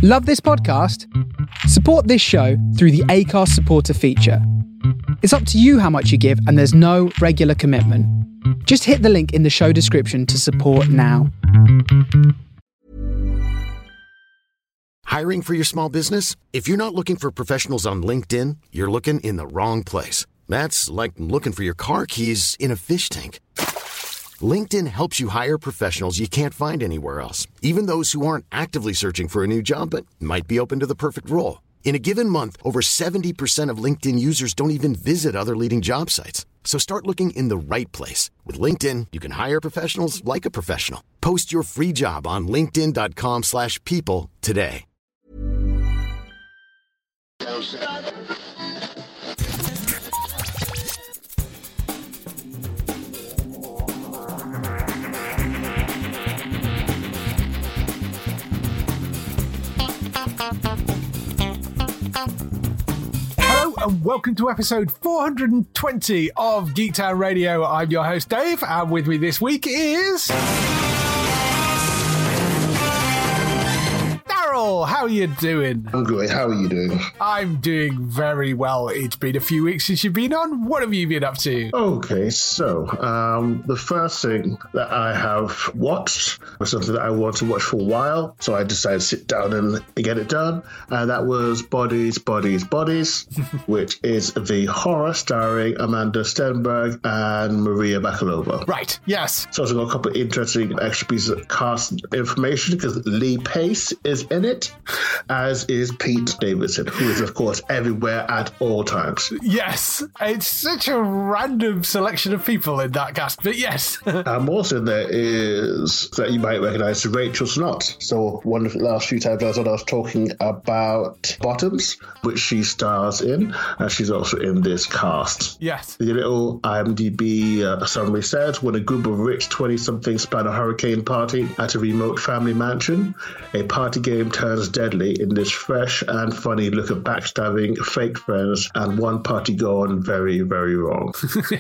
Love this podcast? Support this show through the Acast supporter feature. It's up to you how much you give, and there's no regular commitment. Just hit the link in the show description to support now. Hiring for your small business? If you're not looking for professionals on LinkedIn, you're looking in the wrong place. That's like looking for your car keys in a fish tank. LinkedIn helps you hire professionals you can't find anywhere else, even those who aren't actively searching for a new job but might be open to the perfect role. In a given month, over 70% of LinkedIn users don't even visit other leading job sites. So start looking in the right place. With LinkedIn, you can hire professionals like a professional. Post your free job on linkedin.com/people today. Hello and welcome to episode 420 of Geektown Radio. I'm your host Dave, and with me this week is Daryl. How are you doing? I'm great. How are you doing? I'm doing very well. It's been a few weeks since you've been on. What have you been up to? Okay, so the first thing that I have watched was something that I wanted to watch for a while, so I decided to sit down and get it done, and that was Bodies, which is the horror starring Amanda Stenberg and Maria Bakalova. Right, yes. So I've got a couple of interesting extra pieces of cast information because Lee Pace is in it, as is Pete Davidson, who is, of course, everywhere at all times. Yes, it's such a random selection of people in that cast, but yes. Also there is, that you might recognise, Rachel Snott. So one of the last few times I was talking about Bottoms, which she stars in, and she's also in this cast. Yes. The little IMDb summary says, when a group of rich 20-somethings plan a hurricane party at a remote family mansion, a party game turns deadly in this fresh and funny look at backstabbing, fake friends, and one party gone very, very wrong.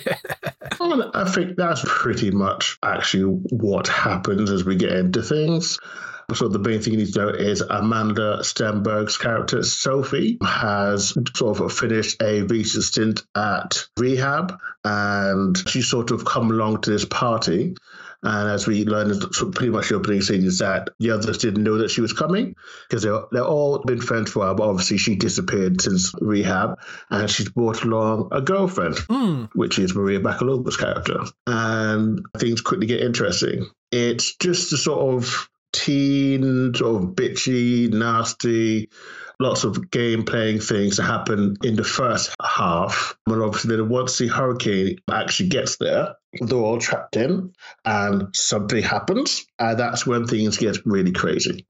And I think that's pretty much actually what happens as we get into things. So the main thing you need to know is Amanda Stenberg's character, Sophie, has sort of finished a recent stint at rehab, and she's sort of come along to this party. And as we learned, pretty much the opening scene is that the others didn't know that she was coming because they're all been friends for a while, but obviously she disappeared since rehab, and she's brought along a girlfriend, which is Maria Bakalova's character. And things quickly get interesting. It's just a sort of teen, sort of bitchy, nasty, lots of game-playing things that happen in the first half. But obviously then once the hurricane actually gets there, they're all trapped in and something happens, and that's when things get really crazy.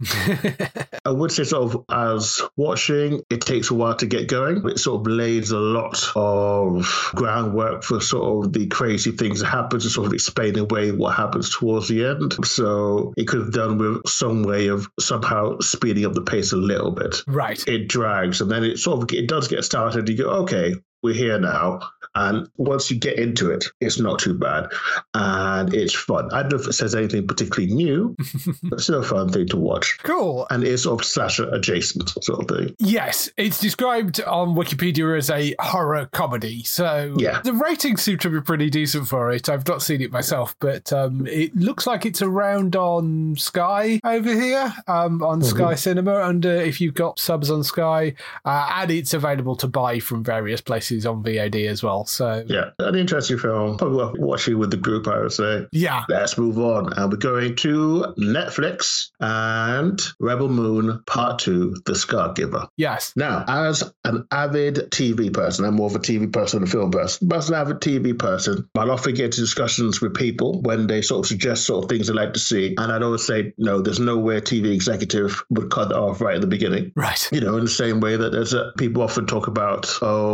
I would say sort of as watching, it takes a while to get going. It sort of lays a lot of groundwork for sort of the crazy things that happen to sort of explain away what happens towards the end. So it could have done with some way of somehow speeding up the pace a little bit. Right. It drags, and then it does get started. You go, okay, we're here now. And once you get into it, it's not too bad. And it's fun. I don't know if it says anything particularly new, but it's still a fun thing to watch. Cool. And it's sort of slasher adjacent sort of thing. Yes, it's described on Wikipedia as a horror comedy. So yeah, the ratings seem to be pretty decent for it. I've not seen it myself, but it looks like it's around on Sky over here, on Sky Cinema. And if you've got subs on Sky, and it's available to buy from various places on VOD as well. So yeah, an interesting film. Probably worth watching with the group, I would say. Yeah. Let's move on. And we're going to Netflix and Rebel Moon Part 2, The Scar Giver. Yes. Now, as an avid TV person, I'm more of a TV person than a film person, but as an avid TV person, I'll often get into discussions with people when they sort of suggest sort of things they like to see. And I'd always say, no, there's no way a TV executive would cut that off right at the beginning. Right. You know, in the same way that there's people often talk about,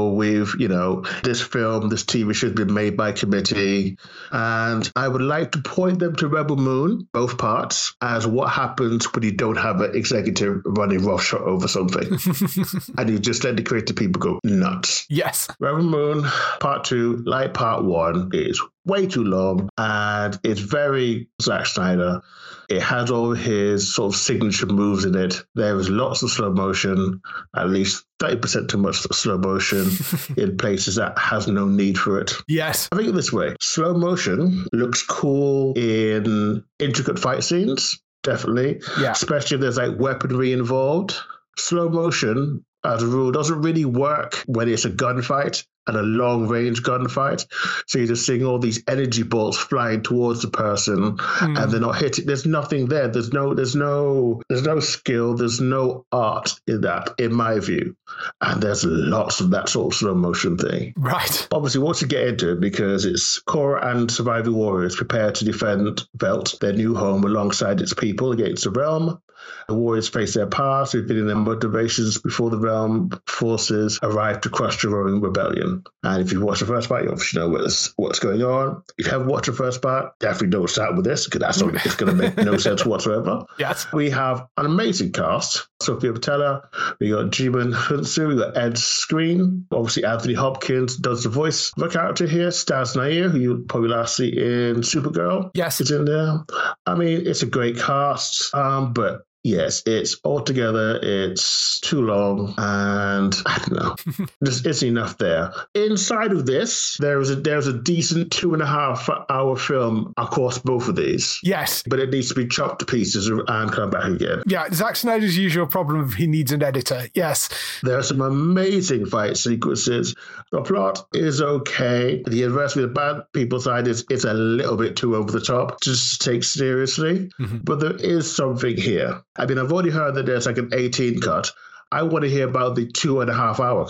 this film, this TV should be made by committee. And I would like to point them to Rebel Moon, both parts, as what happens when you don't have an executive running roughshod over something. And you just let the creative people go nuts. Yes. Rebel Moon Part 2, like Part 1, is way too long, and it's very Zack Snyder. It has all his sort of signature moves in it. There is lots of slow motion, at least 30% too much slow motion in places that has no need for it. Yes. I think this way, slow motion looks cool in intricate fight scenes, definitely. Yeah. Especially if there's like weaponry involved. Slow motion, as a rule, doesn't really work when it's a gunfight and a long-range gunfight. So you're just seeing all these energy bolts flying towards the person, and they're not hitting. There's nothing there. There's no skill. There's no art in that, in my view. And there's lots of that sort of slow motion thing. Right. Obviously, once you get into it, because it's Korra and surviving warriors prepare to defend Velt, their new home, alongside its people against the realm. The warriors face their past, revealing their motivations before the realm forces arrive to crush the growing rebellion. And if you've watched the first part, you obviously know what's going on. If you haven't watched the first part, definitely don't start with this, because that's it's going to make no sense whatsoever. Yes. We have an amazing cast. Sophia Botella, we got Jimon Hunsu, we got Ed Skrein. Obviously, Anthony Hopkins does the voice of a character here. Staz Nair, who you'll probably last see in Supergirl. Yes. Is in there. I mean, it's a great cast, but yes, it's altogether, it's too long, and I don't know. There's isn't enough there. Inside of this, there's a decent 2.5 hour film across both of these. Yes. But it needs to be chopped to pieces and come back again. Yeah, Zack Snyder's usual problem of he needs an editor. Yes. There are some amazing fight sequences. The plot is okay. The adversity of the bad people's side is a little bit too over the top just to take seriously. But there is something here. I mean, I've already heard that there's like an 18 cut. I want to hear about the 2.5 hour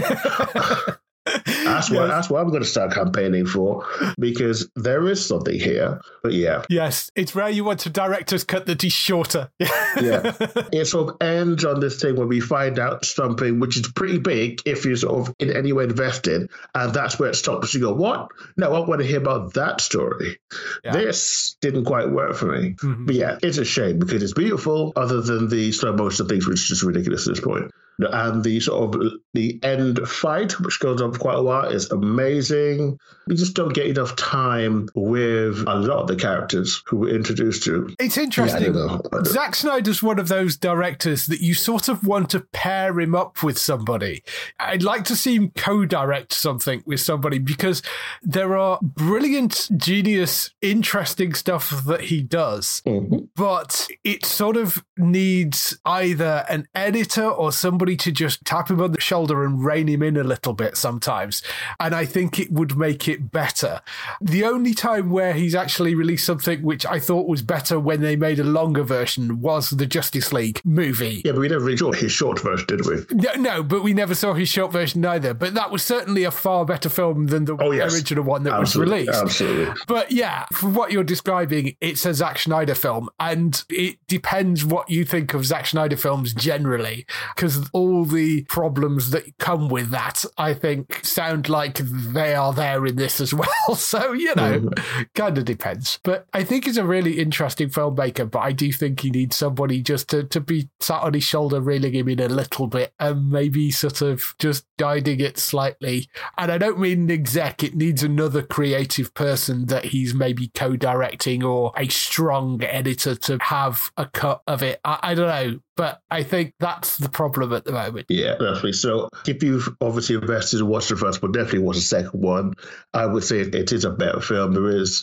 cut. That's what I'm going to start campaigning for, because there is something here. But yeah. Yes, it's rare you want a director's cut that is shorter. Yeah. It sort of ends on this thing where we find out something which is pretty big if you're sort of in any way invested, and that's where it stops. You go, what? No, I want to hear about that story. Yeah. This didn't quite work for me. But yeah, it's a shame, because it's beautiful, other than the slow motion things, which is just ridiculous at this point. And the sort of the end fight, which goes on for quite a while, is amazing. We just don't get enough time with a lot of the characters who we're introduced to. It's interesting. Yeah, Zack Snyder's one of those directors that you sort of want to pair him up with somebody. I'd like to see him co-direct something with somebody, because there are brilliant, genius, interesting stuff that he does. But it sort of needs either an editor or somebody to just tap him on the shoulder and rein him in a little bit sometimes. And I think it would make it better. The only time where he's actually released something which I thought was better when they made a longer version was the Justice League movie. Yeah, but we never really saw his short version, did we? No, but we never saw his short version either. But that was certainly a far better film than the original one that was released. Absolutely. But yeah, for what you're describing, it's a Zack Snyder film. And it depends what you think of Zack Snyder films generally, because all the problems that come with that, I think, sound like they are there in this as well. So, you know, kind of depends. But I think he's a really interesting filmmaker, but I do think he needs somebody just to be sat on his shoulder, reeling him in a little bit, and maybe sort of just guiding it slightly. And I don't mean an exec, it needs another creative person that he's maybe co-directing, or a strong editor to have a cut of it. I don't know. But I think that's the problem at the moment. Yeah, definitely. So if you've obviously invested and watched the first one, definitely watch the second one. I would say it is a better film.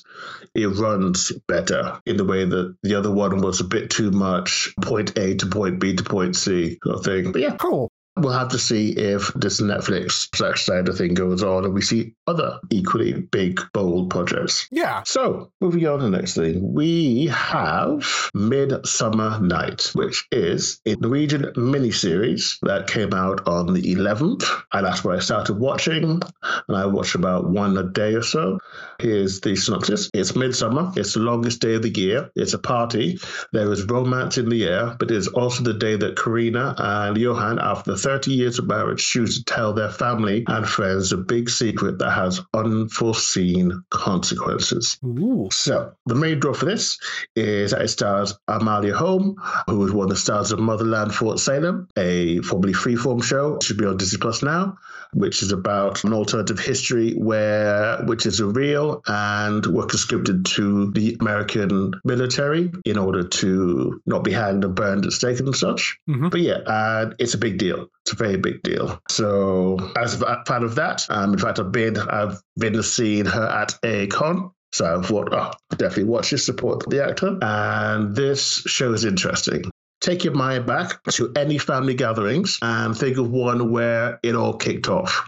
It runs better in the way that the other one was a bit too much point A to point B to point C sort of thing. But yeah, cool. We'll have to see if this Netflix Zack Snyder thing goes on and we see other equally big, bold projects. Yeah. So, moving on to the next thing, we have Midsummer Night, which is a Norwegian miniseries that came out on the 11th. And that's where I started watching. And I watched about one a day or so. Here's the synopsis. It's midsummer. It's the longest day of the year. It's a party. There is romance in the air, but it's also the day that Karina and Johan, after 30 years of marriage, choose to tell their family and friends a big secret that has unforeseen consequences. Ooh. So the main draw for this is that it stars Amalia Holm, who is one of the stars of Motherland Fort Salem, a formerly Freeform show. It should be on Disney Plus now, which is about an alternative history which is real and was conscripted to the American military in order to not be hanged and burned at stake and such. Mm-hmm. But yeah, and it's a big deal. It's a very big deal. So as a fan of that, in fact, I've been seeing her at a con. So I thought, definitely watch this, support the actor. And this show is interesting. Take your mind back to any family gatherings and think of one where it all kicked off.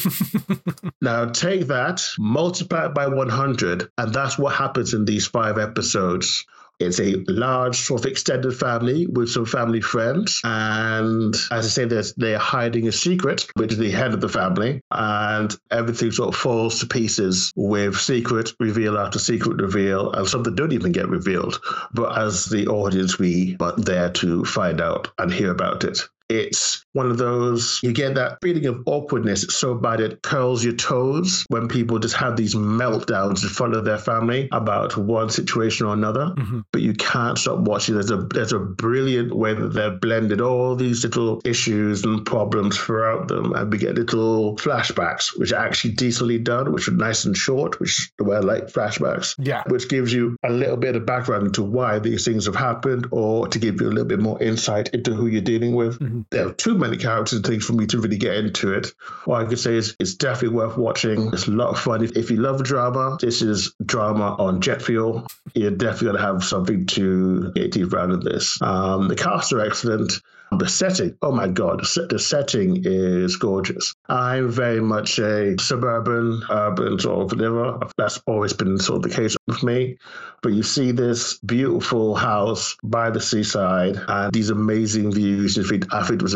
Now take that, multiply it by 100, and that's what happens in these 5 episodes. It's a large sort of extended family with some family friends. And as I say, they're hiding a secret, which is the head of the family. And everything sort of falls to pieces with secret reveal after secret reveal. And some that don't even get revealed. But as the audience, we are there to find out and hear about it. It's one of those, you get that feeling of awkwardness. It's so bad it curls your toes when people just have these meltdowns in front of their family about one situation or another. Mm-hmm. But you can't stop watching. There's a brilliant way that they've blended all these little issues and problems throughout them. And we get little flashbacks, which are actually decently done, which are nice and short, which is the way I like flashbacks. Yeah. Which gives you a little bit of background into why these things have happened, or to give you a little bit more insight into who you're dealing with. Mm-hmm. There are too many characters and things for me to really get into it. All I could say is it's definitely worth watching. It's a lot of fun. If you love drama, this is drama on jet fuel. You're definitely going to have something to get deep around in this. The cast are excellent. The setting, oh my God, the setting is gorgeous. I'm very much a suburban, urban sort of liver. That's always been sort of the case with me. But you see this beautiful house by the seaside and these amazing views. I think it was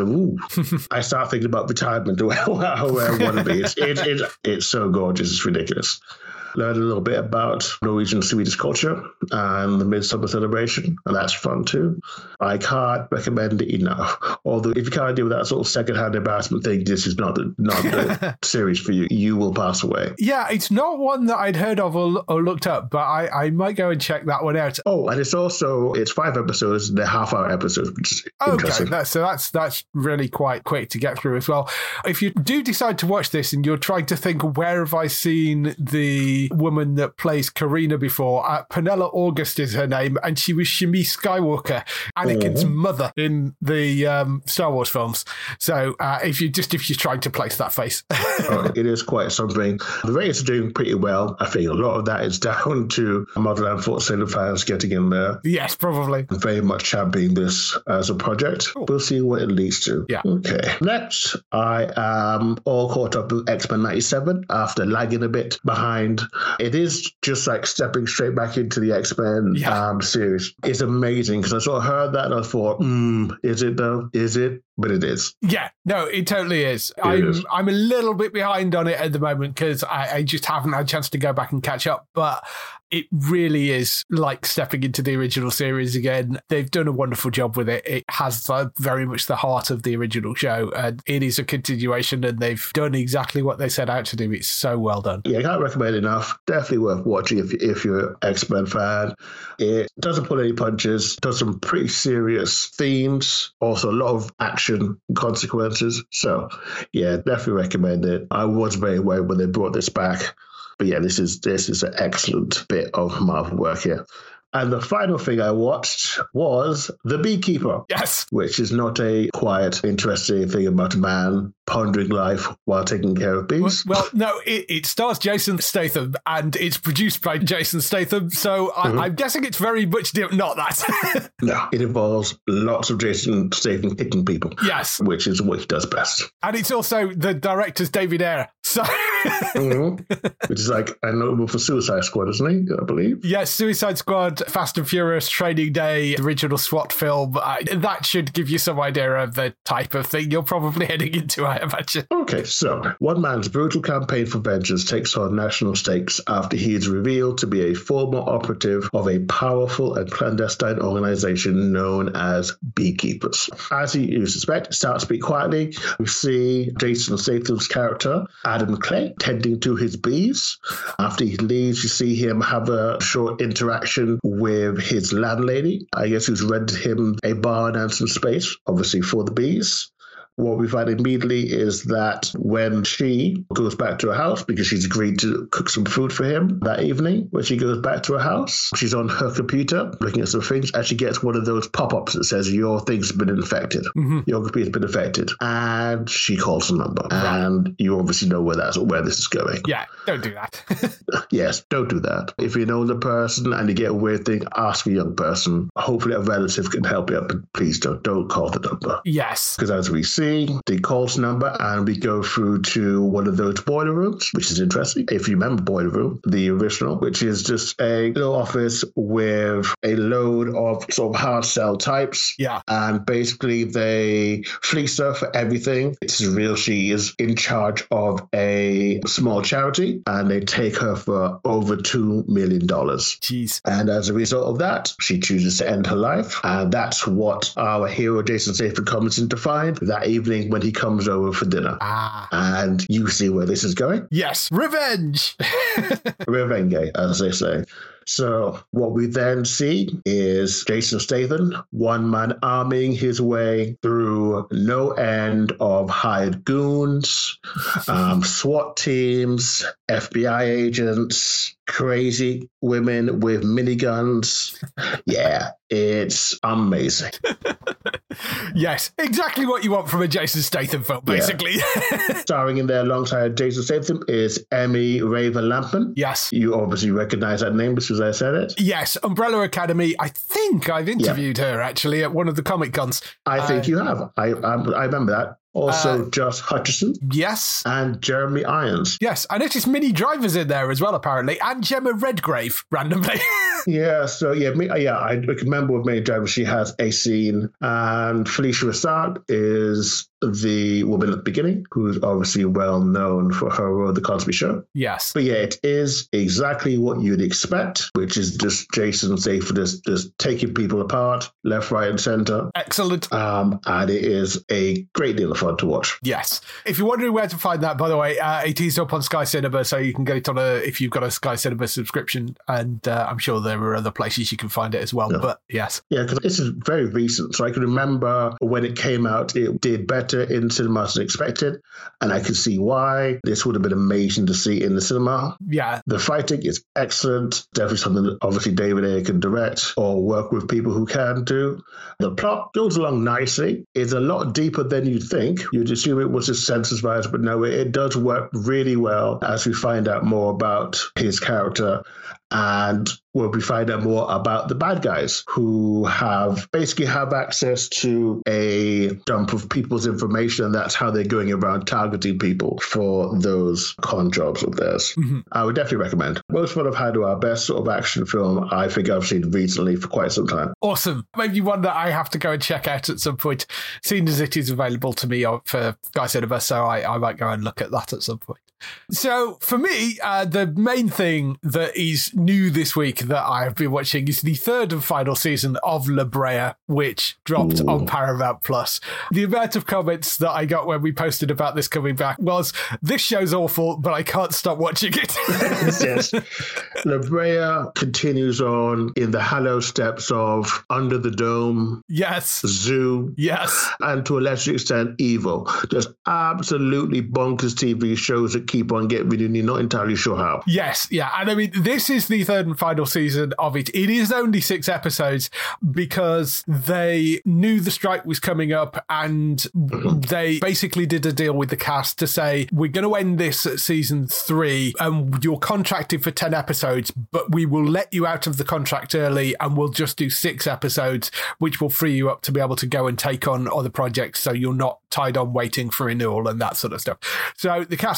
I start thinking about retirement where I want to be. It's so gorgeous. It's ridiculous. Learn a little bit about Norwegian Swedish culture and the Midsummer celebration, and that's fun too. I can't recommend it enough. Although if you can't deal with that sort of secondhand embarrassment thing, this is not the series for you. You will pass away. Yeah, it's not one that I'd heard of or looked up, but I might go and check that one out. Oh, and it's 5 episodes. They're half-hour episodes, which is interesting. That's really quite quick to get through as well. If you do decide to watch this and you're trying to think, where have I seen the woman that plays Karina before? Penella August is her name, and she was Shmi Skywalker, Anakin's mother in the Star Wars films. So if you're trying to place that face. It is quite something. The ratings are doing pretty well. I think a lot of that is down to Motherland Fort Salem fans getting in there. Yes, probably. I'm very much championing this as a project. Cool. We'll see what it leads to. Yeah. Okay. Next, I am all caught up with X-Men 97 after lagging a bit behind. It is just like stepping straight back into the X-Men series. It's amazing because I sort of heard that and I thought, is it though? Is it? But it is. Yeah, no, it totally is. I'm a little bit behind on it at the moment because I just haven't had a chance to go back and catch up. But it really is like stepping into the original series again. They've done a wonderful job with it. It has very much the heart of the original show, and it is a continuation, and they've done exactly what they set out to do. It's so well done. Yeah, I can't recommend it enough. Definitely worth watching if you're an X-Men fan. It doesn't pull any punches, does some pretty serious themes, also a lot of action consequences. So, yeah, definitely recommend it. I was very worried when they brought this back. But yeah, this is an excellent bit of Marvel work here. And the final thing I watched was The Beekeeper. Yes. Which is not a quiet, interesting thing about a man pondering life while taking care of bees. Well, no, it stars Jason Statham and it's produced by Jason Statham. So I'm guessing it's very much not that. No, it involves lots of Jason Statham hitting people. Yes. Which is what he does best. And it's also the director's David Ayer. So... Which is like, I know for Suicide Squad, isn't he? I believe. Yes, Suicide Squad, Fast and Furious, Training Day, the original SWAT film. That should give you some idea of the type of thing you're probably heading into, I imagine. Okay. Okay, so one man's brutal campaign for vengeance takes on national stakes after he is revealed to be a former operative of a powerful and clandestine organization known as Beekeepers. As you suspect, start to speak quietly, we see Jason Statham's character, Adam Clay, tending to his bees. After he leaves, you see him have a short interaction with his landlady, I guess, who's rented him a barn and some space, obviously for the bees. What we find immediately is that when she goes back to her house, because she's agreed to cook some food for him that evening, when she goes back to her house, she's on her computer looking at some things, and she gets one of those pop-ups that says, your thing's been infected. Your computer's been infected. And she calls a number. Right. And you obviously know where this is going. Yeah, don't do that. Yes, don't do that. If you know the person and you get a weird thing, ask a young person. Hopefully a relative can help you out, but please don't call the number. Yes. Because as we see, they calls number and we go through to one of those boiler rooms, which is interesting. If you remember Boiler Room, the original, which is just a little office with a load of sort of hard sell types. Yeah. And basically they fleece her for everything. It's real. She is in charge of a small charity and they take her for over $2 million. Jeez. And as a result of that, she chooses to end her life. And that's what our hero Jason Statham comes in to find that evening when he comes over for dinner. And you see where this is going. Yes, revenge. Revenge, as they say. So what we then see is Jason Statham, one man arming his way through no end of hired goons, SWAT teams, FBI agents, crazy women with miniguns. Yeah, it's amazing. Yes, exactly what you want from a Jason Statham film, basically. Yeah. Starring in there alongside Jason Statham is Emmy Raver Lampman. Yes. You obviously recognize that name because I said it. Yes, Umbrella Academy. I think I've interviewed her, actually, at one of the Comic Cons. I think you have. I remember that. Also, Josh Hutcherson. Yes. And Jeremy Irons. Yes. I noticed Minnie Driver's in there as well, apparently. And Gemma Redgrave, randomly. Yeah, so I remember with Minnie Driver, she has a scene. And Felicia Rashad is the woman at the beginning, who's obviously well known for her role in The Cosby Show. Yes. But yeah, it is exactly what you'd expect, which is just Jason Statham just taking people apart, left, right, and center. Excellent. And it is a great deal of fun to watch. Yes. If you're wondering where to find that, by the way, it is up on Sky Cinema, so you can get it on if you've got a Sky Cinema subscription, and I'm sure there are other places you can find it as well. Yeah. But yes. Yeah, because this is very recent, so I can remember when it came out, it did better in cinemas than expected, and I can see why. This would have been amazing to see in the cinema. Yeah. The fighting is excellent. Definitely something that obviously David Ayer can direct or work with people who can do. The plot goes along nicely. It's a lot deeper than you'd think. You'd assume it was just census bias, but no, it does work really well as we find out more about his character. And we'll be finding out more about the bad guys who basically have access to a dump of people's information, and that's how they're going around targeting people for those con jobs of theirs. Mm-hmm. I would definitely recommend. Most of what I've had to our best sort of action film I think I've seen recently for quite some time. Awesome. Maybe one that I have to go and check out at some point, seeing as it is available to me for Sky Cinema, so I might go and look at that at some point. So for me, the main thing that is new this week that I have been watching is the third and final season of La Brea, which dropped on Paramount Plus. The amount of comments that I got when we posted about this coming back was, this show's awful, but I can't stop watching it. Yes. La Brea continues on in the hallowed steps of Under the Dome. Yes. Zoo. Yes. And to a lesser extent, Evil. Just absolutely bonkers TV shows that keep on getting renewed. You're not entirely sure how. Yes, yeah. And I mean, this is the third and final season of it. It is only 6 episodes because they knew the strike was coming up, and they basically did a deal with the cast to say, we're going to end this at season 3 and you're contracted for 10 episodes, but we will let you out of the contract early and we'll just do 6 episodes, which will free you up to be able to go and take on other projects, so you're not tied on waiting for renewal and that sort of stuff. So the cast agreed,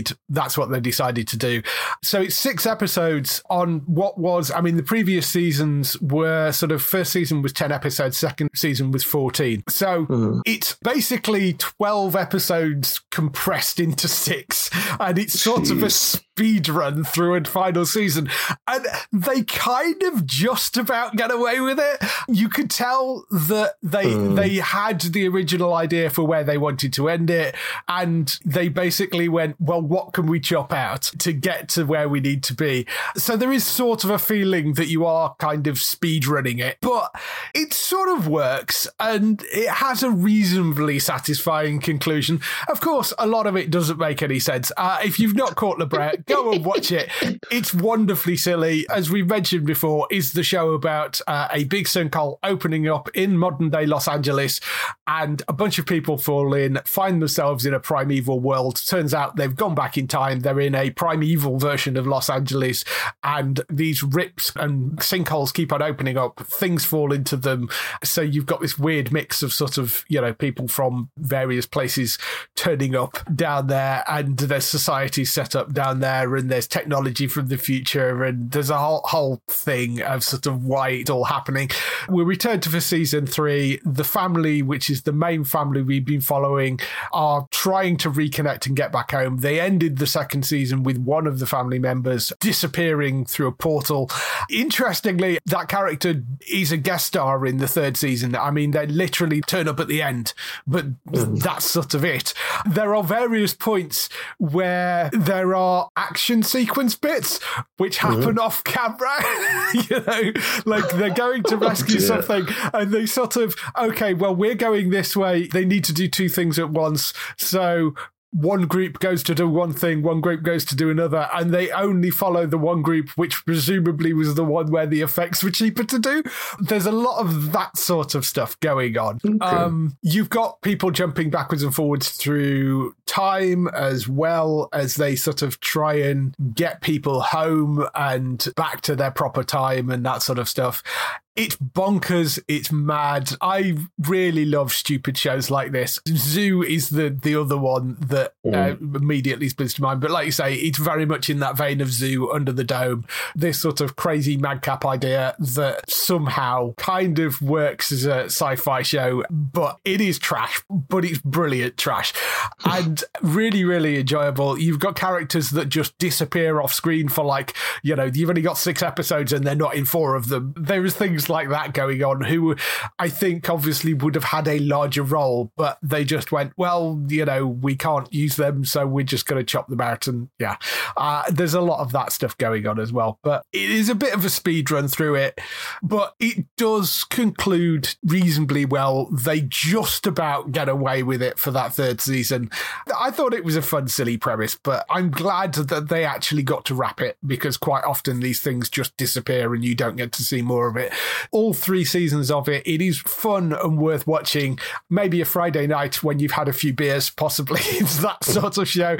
need. That's what they decided to do. So it's 6 episodes on what was, I mean, the previous seasons were sort of, first season was 10 episodes, second season was 14. So it's basically 12 episodes compressed into 6, and it's sort of a speed run through a final season. And they kind of just about get away with it. You could tell that they had the original idea for where they wanted to end it, and they basically went, well, what can we chop out to get to where we need to be? So there is sort of a feeling that you are kind of speed running it, but it sort of works, and it has a reasonably satisfying conclusion. Of course, a lot of it doesn't make any sense. If you've not caught La Brea, go and watch it. It's wonderfully silly. As we mentioned before, is the show about a big sinkhole opening up in modern day Los Angeles, and a bunch of people fall in, find themselves in a primeval world. Turns out they've gone back in time. They're in a primeval version of Los Angeles, and these rips and sinkholes keep on opening up. Things fall into them. So you've got this weird mix of sort of, you know, people from various places turning up down there, and there's society set up down there, and there's technology from the future, and there's a whole thing of sort of why it's all happening. We return to for season 3. The family, which is the main family we've been following, are trying to reconnect and get back home. They ended the second season with one of the family members disappearing through a portal. Interestingly, that character is a guest star in the third season. I mean, they literally turn up at the end, but that's sort of it. There are various points where there are action sequence bits which happen off camera. You know, like they're going to rescue something, and they sort of, okay, well, we're going this way. They need to do 2 things at once. So one group goes to do one thing, one group goes to do another, and they only follow the one group, which presumably was the one where the effects were cheaper to do. There's a lot of that sort of stuff going on. Okay. You've got people jumping backwards and forwards through time, as well as they sort of try and get people home and back to their proper time and that sort of stuff. It's bonkers. It's mad. I really love stupid shows like this. Zoo is the other one that immediately springs to mind. But like you say, it's very much in that vein of Zoo, Under the Dome. This sort of crazy madcap idea that somehow kind of works as a sci-fi show, but it is trash, but it's brilliant trash. And really, really enjoyable. You've got characters that just disappear off screen for, like, you know, you've only got 6 episodes and they're not in 4 of them. There's things like that going on, who I think obviously would have had a larger role, but they just went, well, you know, we can't use them, so we're just going to chop them out. And yeah, there's a lot of that stuff going on as well. But it is a bit of a speed run through it, but it does conclude reasonably well. They just about get away with it for that third season. I thought it was a fun, silly premise, but I'm glad that they actually got to wrap it, because quite often these things just disappear and you don't get to see more of it. All 3 seasons of it. It is fun and worth watching. Maybe a Friday night when you've had a few beers, possibly. It's that sort of show.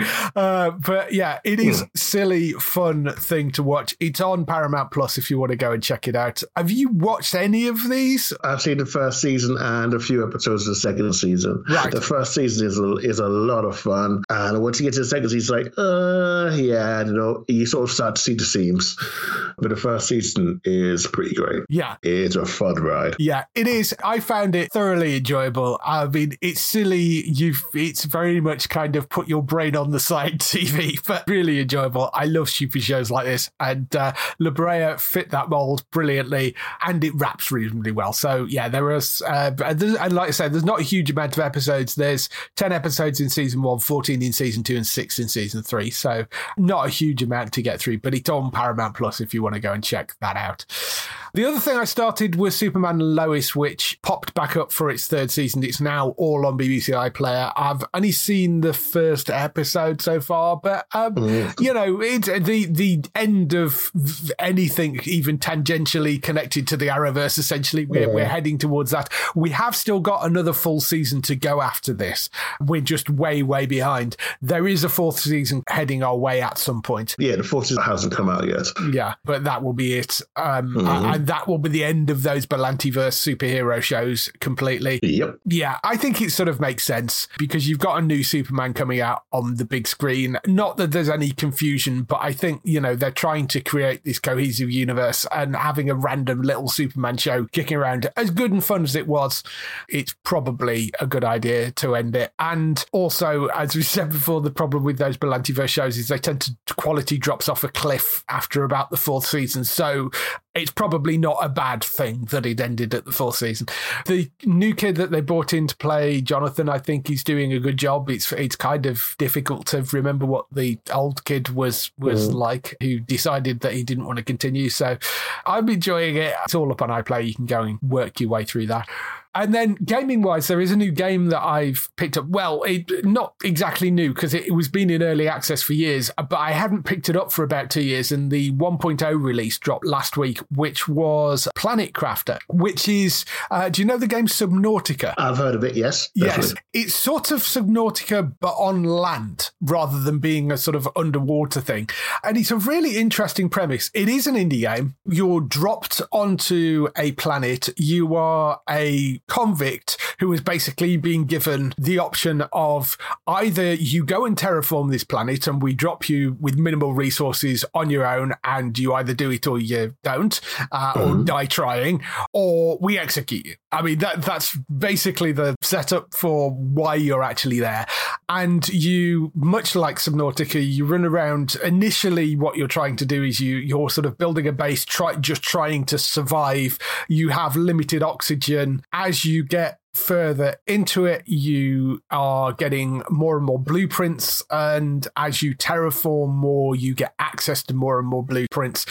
But yeah, it is silly, fun thing to watch. It's on Paramount Plus if you want to go and check it out. Have you watched any of these? I've seen the first season and a few episodes of the second season. Right. The first season is a lot of fun. And once you get to the second season, it's like, yeah, you know, you sort of start to see the seams. But the first season is pretty great. Yeah. It's a fun ride. Yeah, it is. I found it thoroughly enjoyable. I mean, it's silly. It's very much kind of put your brain on the side TV, but really enjoyable. I love stupid shows like this, and La Brea fit that mold brilliantly, and it wraps reasonably well. So yeah, there is, and like I said, there's not a huge amount of episodes. There's 10 episodes in season 1, 14 in season 2, and 6 in season 3. So not a huge amount to get through, but it's on Paramount Plus if you want to go and check that out. The other thing I started was Superman and Lois, which popped back up for its third season. It's now all on BBC iPlayer. I've only seen the first episode so far, but you know, it's the end of anything even tangentially connected to the Arrowverse. Essentially, we're heading towards that. We have still got another full season to go after this. We're just way behind. There is a 4th season heading our way at some point. Yeah, the 4th season hasn't come out yet. Yeah, but that will be it. And And that will be the end of those Berlantiverse superhero shows completely. Yep. Yeah, I think it sort of makes sense because you've got a new Superman coming out on the big screen. Not that there's any confusion, but I think, they're trying to create this cohesive universe, and having a random little Superman show kicking around, as good and fun as it was, it's probably a good idea to end it. And also, as we said before, the problem with those Berlantiverse shows is they tend to quality drops off a cliff after about the fourth season. So it's probably not a bad thing that it ended at the fourth season. The new kid that they brought in to play Jonathan, I think he's doing a good job. It's kind of difficult to remember what the old kid was like, who decided that he didn't want to continue. So I'm enjoying it. It's all up on iPlayer. You can go and work your way through that. And then gaming-wise, there is a new game that I've picked up. Well, not exactly new because it was been in early access for years, but I hadn't picked it up for about 2 years, and the 1.0 release dropped last week, which was Planet Crafter, which is, do you know the game Subnautica? I've heard of it, yes. Yes. Definitely. It's sort of Subnautica, but on land, rather than being a sort of underwater thing. And it's a really interesting premise. It is an indie game. You're dropped onto a planet. You are a convict who has basically been given the option of either you go and terraform this planet and we drop you with minimal resources on your own, and you either do it or you don't, or die trying, or we execute you. I mean, that's basically the setup for why you're actually there. And you, much like Subnautica, you run around. Initially, what you're trying to do is you're sort of building a base, just trying to survive. You have limited oxygen. As you get further into it, you are getting more and more blueprints, and as you terraform more, you get access to more and more blueprints.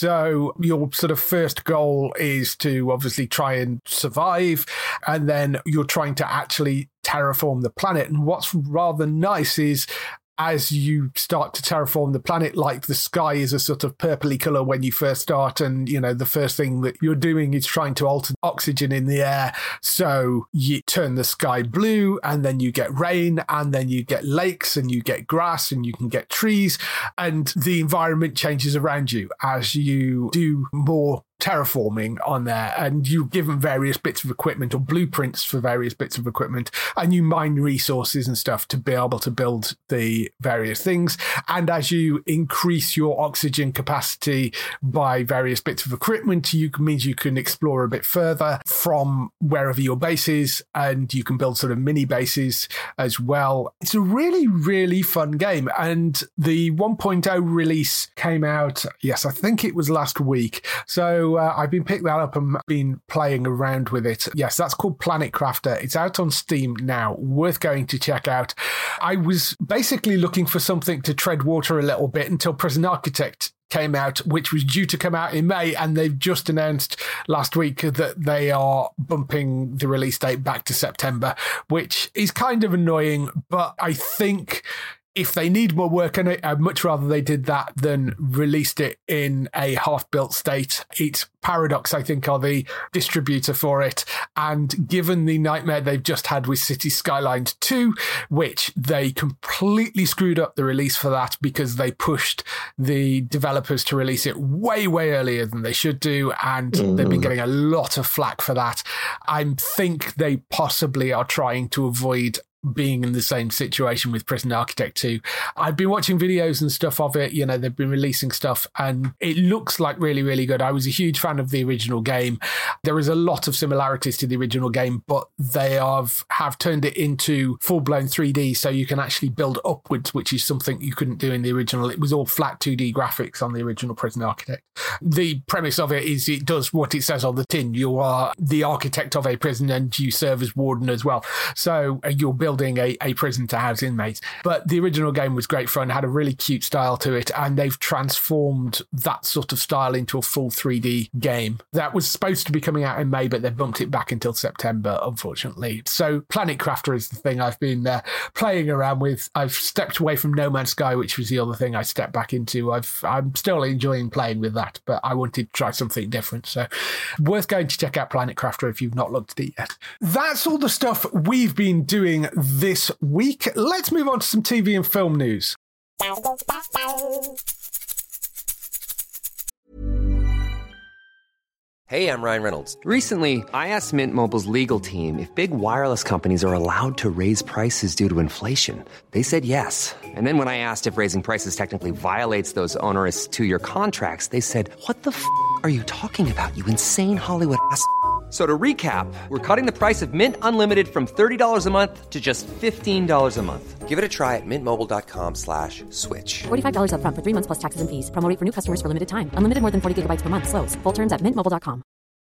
So your sort of first goal is to obviously try and survive, and then you're trying to actually terraform the planet. And what's rather nice is, as you start to terraform the planet, like the sky is a sort of purpley colour when you first start, and the first thing that you're doing is trying to alter oxygen in the air, so you turn the sky blue, and then you get rain, and then you get lakes, and you get grass, and you can get trees, and the environment changes around you as you do more terraforming on there, and you're given various bits of equipment or blueprints for various bits of equipment, and you mine resources and stuff to be able to build the various things. And as you increase your oxygen capacity by various bits of equipment, means you can explore a bit further from wherever your base is, and you can build sort of mini bases as well. It's a really, really fun game, and the 1.0 release came out, yes, I think it was last week. So I've been picking that up and been playing around with it. Yes, that's called Planet Crafter. It's out on Steam now. Worth going to check out. I was basically looking for something to tread water a little bit until Prison Architect came out, which was due to come out in May, and they've just announced last week that they are bumping the release date back to September, which is kind of annoying, but I think if they need more work on it, I'd much rather they did that than released it in a half-built state. It's Paradox, I think, are the distributor for it. And given the nightmare they've just had with City Skylines 2, which they completely screwed up the release for that because they pushed the developers to release it way, way earlier than they should do. And they've been getting a lot of flack for that. I think they possibly are trying to avoid being in the same situation with Prison Architect 2. I've been watching videos and stuff of it. They've been releasing stuff and it looks like really, really good. I was a huge fan of the original game. There is a lot of similarities to the original game, but they have turned it into full-blown 3D, so you can actually build upwards, which is something you couldn't do in the original. It was all flat 2D graphics on the original Prison Architect. The premise of it is it does what it says on the tin. You are the architect of a prison and you serve as warden as well. So you're building a prison to house inmates. But the original game was great fun, had a really cute style to it, and they've transformed that sort of style into a full 3D game. That was supposed to be coming out in May, but they bumped it back until September, unfortunately. So Planet Crafter is the thing I've been playing around with. I've stepped away from No Man's Sky, which was the other thing I stepped back into. I'm still enjoying playing with that, but I wanted to try something different. So worth going to check out Planet Crafter if you've not looked at it yet. That's all the stuff we've been doing this week. Let's move on to some TV and film news. Hey, I'm Ryan Reynolds. Recently, I asked Mint Mobile's legal team if big wireless companies are allowed to raise prices due to inflation. They said yes. And then when I asked if raising prices technically violates those onerous two-year contracts, they said, "What the f*** are you talking about, you insane Hollywood ass?" So to recap, we're cutting the price of Mint Unlimited from $30 a month to just $15 a month. Give it a try at mintmobile.com/switch. $45 up front for 3 months plus taxes and fees. Promo rate for new customers for limited time. Unlimited more than 40 gigabytes per month. Slows full terms at mintmobile.com.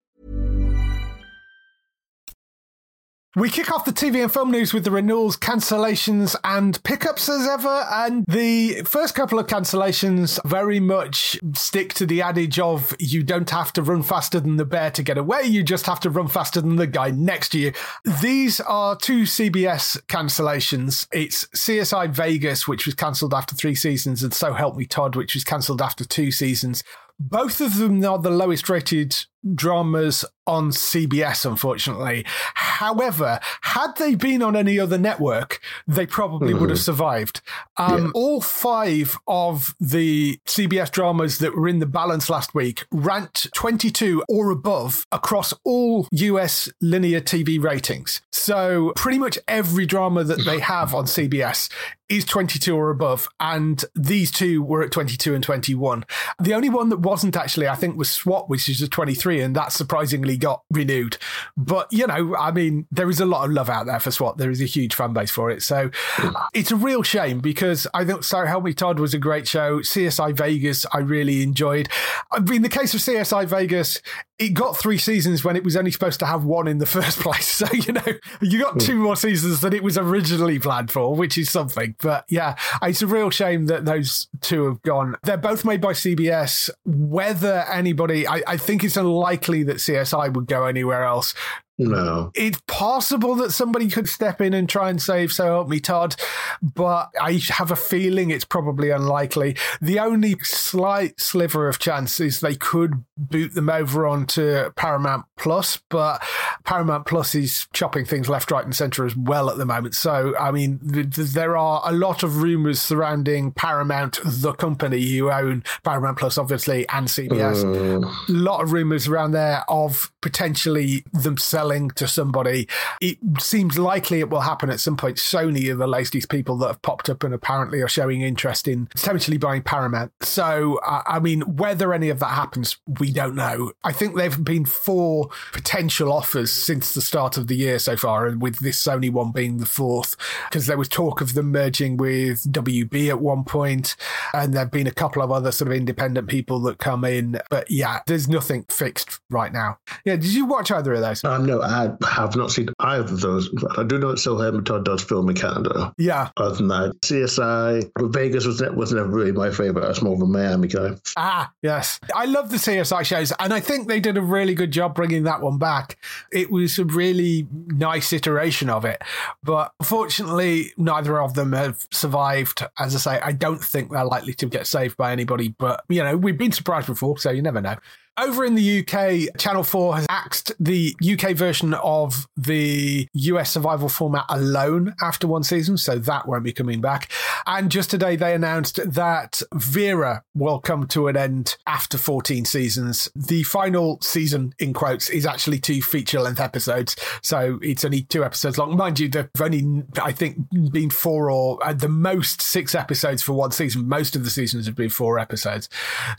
We kick off the TV and film news with the renewals, cancellations and pickups as ever. And the first couple of cancellations very much stick to the adage of you don't have to run faster than the bear to get away. You just have to run faster than the guy next to you. These are two CBS cancellations. It's CSI Vegas, which was cancelled after 3 seasons, and So Help Me Todd, which was cancelled after 2 seasons. Both of them are the lowest rated dramas on CBS, unfortunately. However, had they been on any other network, they probably would have survived. All 5 of the CBS dramas that were in the balance last week ranked 22 or above across all US linear TV ratings. So pretty much every drama that they have on CBS is 22 or above, and these two were at 22 and 21. The only one that wasn't actually, I think, was SWAT, which is a 23, and that surprisingly got renewed. But, you know, I mean, there is a lot of love out there for SWAT. There is a huge fan base for it. So it's a real shame, because I think So Help Me Todd was a great show. CSI Vegas, I really enjoyed. I mean, the case of CSI Vegas, it got 3 seasons when it was only supposed to have 1 in the first place. So, you know, you got 2 more seasons than it was originally planned for, which is something. But yeah, it's a real shame that those 2 have gone. They're both made by CBS. Whether anybody, I think it's unlikely that CSI would go anywhere else. No. It's possible that somebody could step in and try and save So Help Me Todd, but I have a feeling it's probably unlikely. The only slight sliver of chance is they could boot them over onto Paramount Plus, but Paramount Plus is chopping things left, right and centre as well at the moment. So, I mean, there are a lot of rumours surrounding Paramount, the company who own Paramount Plus, obviously, and CBS. A lot of rumours around there of potentially them selling to somebody. It seems likely it will happen at some point. Sony are the latest people that have popped up and apparently are showing interest in potentially buying Paramount. So, I mean, whether any of that happens, we don't know. I think there have been 4 potential offers since the start of the year so far, and with this Sony one being the 4th, because there was talk of them merging with WB at one point, and there have been a couple of other sort of independent people that come in. But yeah, there's nothing fixed right now. Yeah, did you watch either of those? No, I have not seen either of those. I do know that So Help Me Todd does film in Canada. Yeah. Other than that, CSI Vegas was never really my favourite. I was more of a Miami guy. Ah, yes. I love the CSI shows, and I think they did a really good job bringing that one back. It was a really nice iteration of it, but unfortunately, neither of them have survived. As I say, I don't think they're likely to get saved by anybody, but, you know, we've been surprised before, so you never know. Over in the UK, Channel 4 has axed the UK version of the US survival format alone after 1 season, so that won't be coming back. And just today, they announced that Vera will come to an end after 14 seasons. The final season, in quotes, is actually 2 feature-length episodes, so it's only 2 episodes long. Mind you, there have only, I think, been 4 or at the most 6 episodes for 1 season. Most of the seasons have been 4 episodes.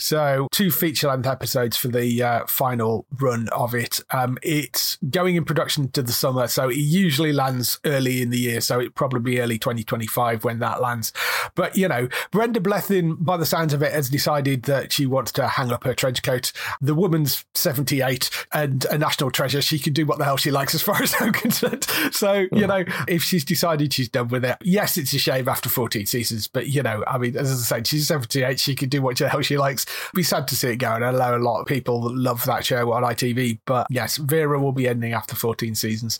So 2 feature-length episodes for the final run of it. It's going in production to the summer, so it usually lands early in the year, so it'll probably be early 2025 when that lands. But, you know, Brenda Blethyn, by the sounds of it, has decided that she wants to hang up her trench coat. The woman's 78 and a national treasure. She can do what the hell she likes as far as I'm concerned. So, you know, if she's decided she's done with it, yes, it's a shame after 14 seasons, but, you know, I mean, as I said, she's 78. She can do what the hell she likes. It'd be sad to see it go, and I know a lot of people love that show on ITV, but yes, Vera will be ending after 14 seasons.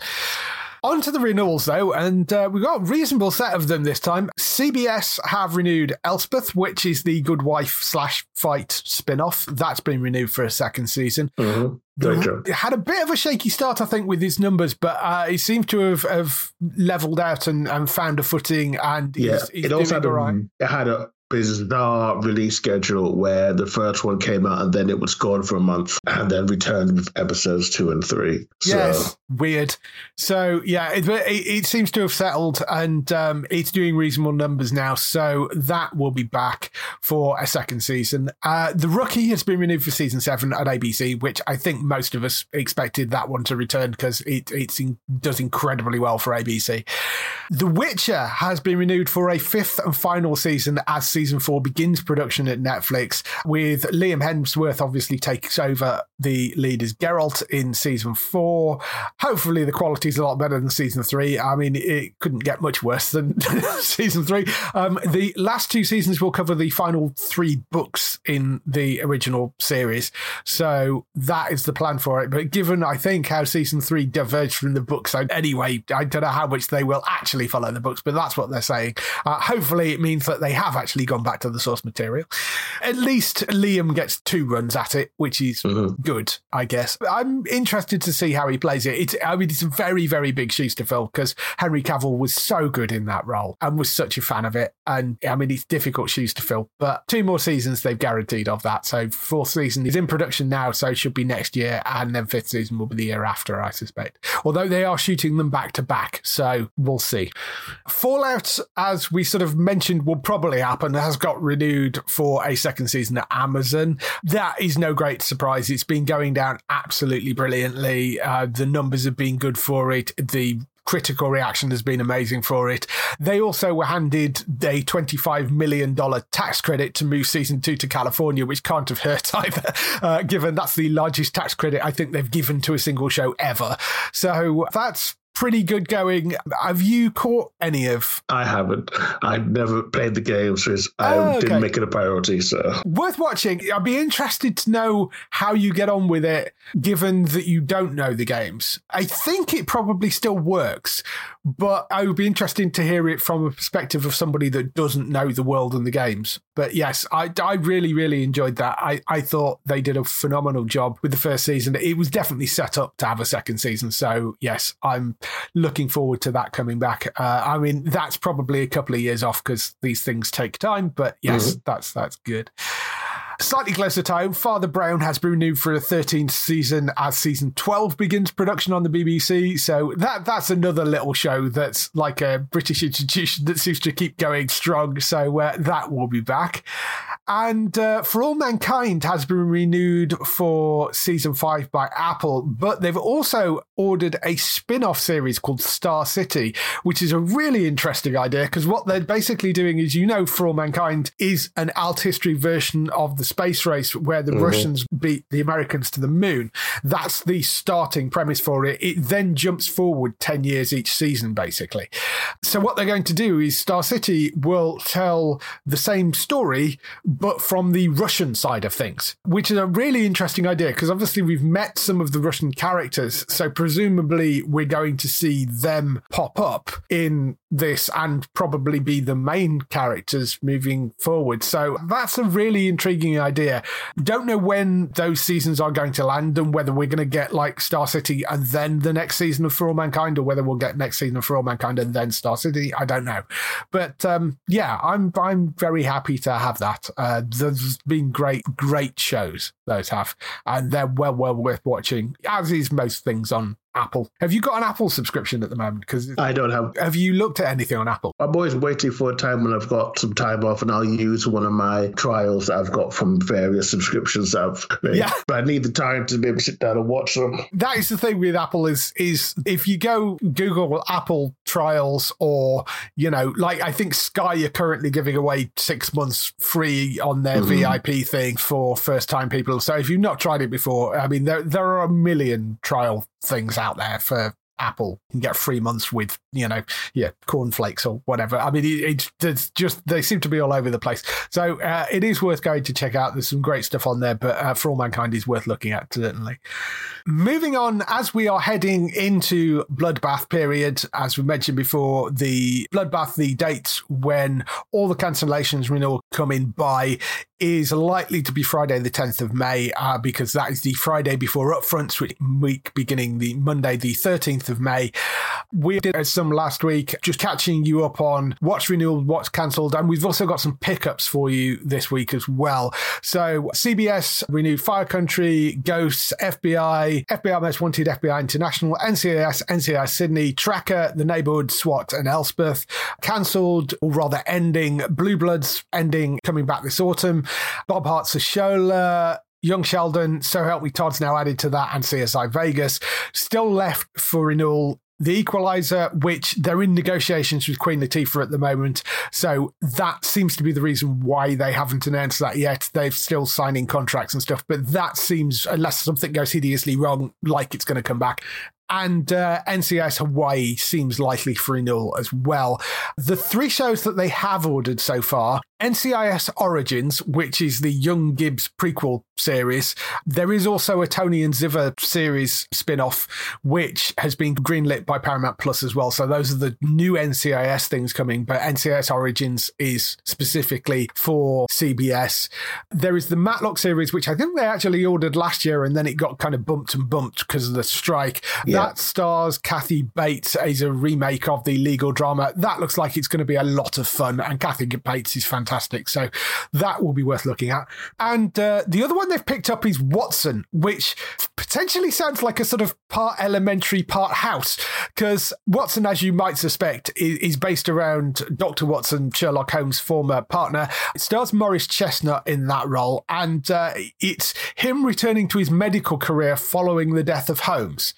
On to the renewals, though, and we've got a reasonable set of them this time. CBS have renewed Elspeth, which is the Good Wife / Fight spin-off. That's been renewed for a 2nd season. It had a bit of a shaky start, I think, with its numbers, but it seems to have leveled out and found a footing, and it also had bizarre release schedule where the first one came out and then it was gone for a month and then returned with episodes 2 and 3. Yes, weird. So yeah, it seems to have settled, and it's doing reasonable numbers now, so that will be back for a second season. The Rookie has been renewed for season 7 at ABC, which I think most of us expected that one to return because it does incredibly well for ABC. The Witcher has been renewed for a 5th and final season as season 4 begins production at Netflix, with Liam Hemsworth obviously takes over the lead as Geralt in season 4. Hopefully the quality is a lot better than season 3. I mean, it couldn't get much worse than season 3. The last 2 seasons will cover the final 3 books in the original series. So that is the plan for it. But given, I think, how season 3 diverged from the books, anyway, I don't know how much they will actually follow the books, but that's what they're saying. Hopefully it means that they have actually gone back to the source material. At least Liam gets 2 runs at it, which is good, I guess. I'm interested to see how he plays it. It's a very, very big shoes to fill because Henry Cavill was so good in that role and was such a fan of it. And I mean, it's difficult shoes to fill, but 2 more seasons they've guaranteed of that. So 4th season is in production now, so it should be next year, and then 5th season will be the year after, I suspect. Although they are shooting them back to back, so we'll see. Fallout, as we sort of mentioned, will probably happen, has got renewed for a second season at Amazon. That is no great surprise. It's been going down absolutely brilliantly. The numbers have been good for it. The critical reaction has been amazing for it. They also were handed a $25 million tax credit to move season 2 to California, which can't have hurt either, given that's the largest tax credit I think they've given to a single show ever. So that's pretty good going. Have you caught any of? I haven't. I've never played the game, so I didn't make it a priority. So worth watching. I'd be interested to know how you get on with it, given that you don't know the games. I think it probably still works, but I would be interested to hear it from a perspective of somebody that doesn't know the world and the games. But yes, I really, really enjoyed that. I thought they did a phenomenal job with the first season. It was definitely set up to have a second season. So yes, I'm looking forward to that coming back. I mean, that's probably a couple of years off because these things take time. But yes, that's good. Slightly closer to home, Father Brown has been renewed for a 13th season as season 12 begins production on the BBC. So that's another little show that's like a British institution that seems to keep going strong. So that will be back. And For All Mankind has been renewed for season 5 by Apple, but they've also ordered a spin-off series called Star City, which is a really interesting idea because what they're basically doing is, For All Mankind is an alt history version of the space race where the Russians beat the Americans to the moon. That's the starting premise for it. It then jumps forward 10 years each season, basically. So what they're going to do is Star City will tell the same story, but from the Russian side of things, which is a really interesting idea because obviously we've met some of the Russian characters. So presumably we're going to see them pop up in this and probably be the main characters moving forward. So that's a really intriguing idea. Don't know when those seasons are going to land and whether we're going to get like Star City and then the next season of For All Mankind, or whether we'll get next season of For All Mankind and then Star City. I don't know. But I'm very happy to have that. There's been great shows, those have, and they're well worth watching, as is most things on Apple. Have you got an Apple subscription at the moment? Because I don't have. Have you looked at anything on Apple? I'm always waiting for a time when I've got some time off and I'll use one of my trials that I've got from various subscriptions I've made. Yeah. But I need the time to be able to sit down and watch them. That is the thing with Apple is if you go Google Apple trials, or, I think Sky are currently giving away 6 months free on their VIP thing for first time people. So if you've not tried it before, I mean, there are a million trial things out there for Apple. You can get 3 months with, cornflakes or whatever. I mean, it's just, they seem to be all over the place. So it is worth going to check out. There's some great stuff on there, but For All Mankind is worth looking at, certainly. Moving on, as we are heading into Bloodbath period, as we mentioned before, the Bloodbath, the dates when all the cancellations renewal come in by is likely to be Friday the 10th of May because that is the Friday before Upfronts, week beginning the Monday the 13th of May. We did some last week, just catching you up on what's renewed, what's cancelled, and we've also got some pickups for you this week as well. So CBS renewed Fire Country, Ghosts, FBI, FBI Most Wanted, FBI International, NCIS Sydney, Tracker, The Neighbourhood, SWAT, and Elspeth. Cancelled, or rather ending, Blue Bloods ending, coming back this autumn. Bob Hart's Ashola, Young Sheldon, So Help Me Todd's now added to that, and CSI Vegas. Still left for renewal The Equalizer, which they're in negotiations with Queen Latifah at the moment. So that seems to be the reason why they haven't announced that yet. They're still signing contracts and stuff, but that seems, unless something goes hideously wrong, like it's going to come back. And NCIS Hawaii seems likely for renewal as well. The 3 shows that they have ordered so far, NCIS Origins, which is the Young Gibbs prequel series. There is also a Tony and Ziva series spin-off, which has been greenlit by Paramount Plus as well. So those are the new NCIS things coming, but NCIS Origins is specifically for CBS. There is the Matlock series, which I think they actually ordered last year, and then it got kind of bumped because of the strike. Yeah. That stars Kathy Bates as a remake of the legal drama. That looks like it's going to be a lot of fun, and Kathy Bates is fantastic, so that will be worth looking at. And the other one they've picked up is Watson, which potentially sounds like a sort of part elementary, part house, because Watson, as you might suspect, is based around Dr. Watson, Sherlock Holmes' former partner. It stars Morris Chestnut in that role, and it's him returning to his medical career following the death of Holmes.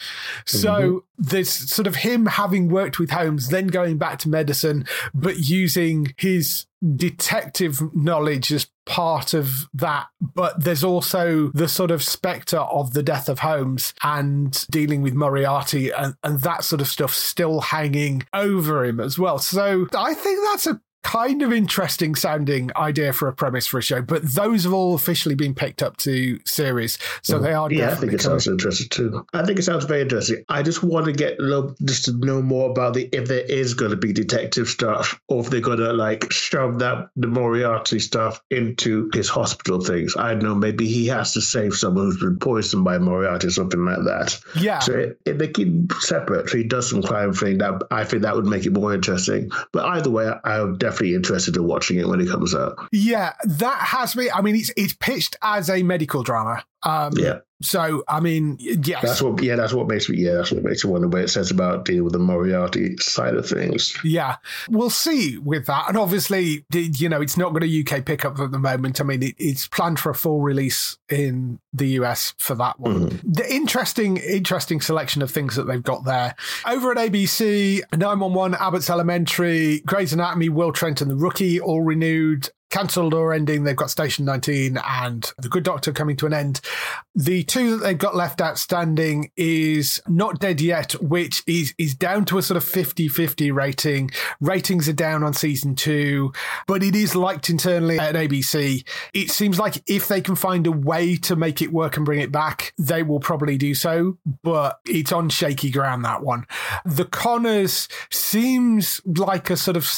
So there's sort of him having worked with Holmes, then going back to medicine, but using his detective knowledge as part of that. But there's also the sort of spectre of the death of Holmes and dealing with Moriarty and that sort of stuff still hanging over him as well. So I think that's a kind of interesting sounding idea for a premise for a show, but those have all officially been picked up to series, so they are. Yeah, I think it sounds interesting too. I think it sounds very interesting. I just want to get just to know more about if there is going to be detective stuff, or if they're going to like shove the Moriarty stuff into his hospital things. I don't know, maybe he has to save someone who's been poisoned by Moriarty or something like that. Yeah. So if they keep separate, so he does some crime thing, that I think that would make it more interesting. But either way, I'm definitely interested in watching it when it comes out. Yeah, that has me. I mean, it's pitched as a medical drama. Yeah. So, I mean, yes. That's what makes me wonder what it says about dealing with the Moriarty side of things. Yeah. We'll see with that. And obviously, it's not got a UK pickup at the moment. I mean, it's planned for a full release in the US for that one. Mm-hmm. The interesting selection of things that they've got there. Over at ABC, 911, Abbott's Elementary, Grey's Anatomy, Will Trent and the Rookie, all renewed. Cancelled or ending, they've got Station 19 and The Good Doctor coming to an end. The 2 that they've got left outstanding is Not Dead Yet, which is down to a sort of 50-50 rating. Ratings are down on season 2, but it is liked internally at ABC. It seems like if they can find a way to make it work and bring it back, they will probably do so, but it's on shaky ground, that one. The Conners seems like a sort of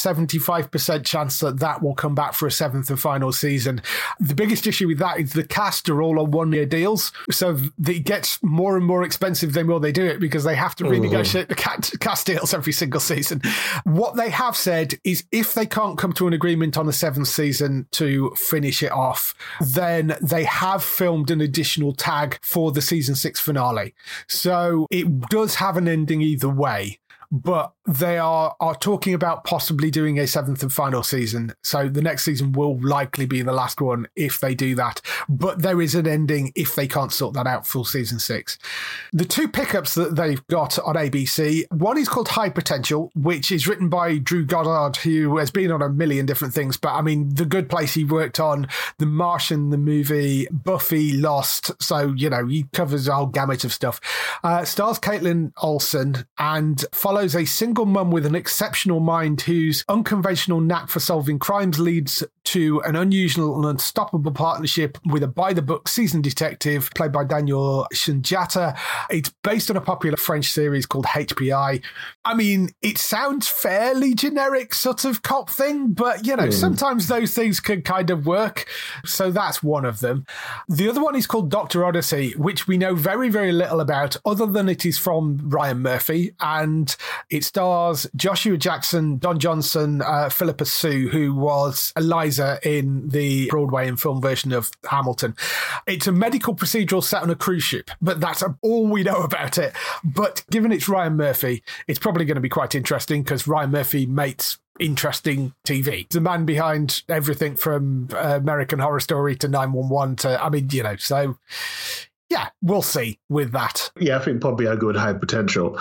75% chance that will come back for a 7th and final season. The biggest issue with that is the cast are all on 1-year deals, so it gets more and more expensive the more they do it because they have to renegotiate the cast deals every single season. What they have said is if they can't come to an agreement on the 7th season to finish it off, then they have filmed an additional tag for the season 6 finale. So it does have an ending either way. But they are talking about possibly doing a 7th and final season. So the next season will likely be the last one if they do that. But there is an ending if they can't sort that out for season 6. The 2 pickups that they've got on ABC, one is called High Potential, which is written by Drew Goddard, who has been on a million different things. But I mean, The Good Place, he worked on The Martian, the movie, Buffy, Lost. So, he covers a whole gamut of stuff. Stars Caitlin Olsen and follows a single single mum with an exceptional mind whose unconventional knack for solving crimes leads to an unusual and unstoppable partnership with a by-the-book seasoned detective played by Daniel Shinjata. It's based on a popular French series called HPI. I mean, it sounds fairly generic sort of cop thing, but, you know, sometimes those things can kind of work. So that's one of them. The other one is called Dr. Odyssey, which we know very, very little about, other than it is from Ryan Murphy, and it stars Joshua Jackson, Don Johnson, Philippa Sue, who was Eliza in the Broadway and film version of Hamilton. It's a medical procedural set on a cruise ship, but that's all we know about it. But given it's Ryan Murphy, it's probably going to be quite interesting because Ryan Murphy makes interesting TV. The man behind everything from American Horror Story to 911 to, I mean, you know, so yeah, we'll see with that. Yeah, I think probably I go with High Potential.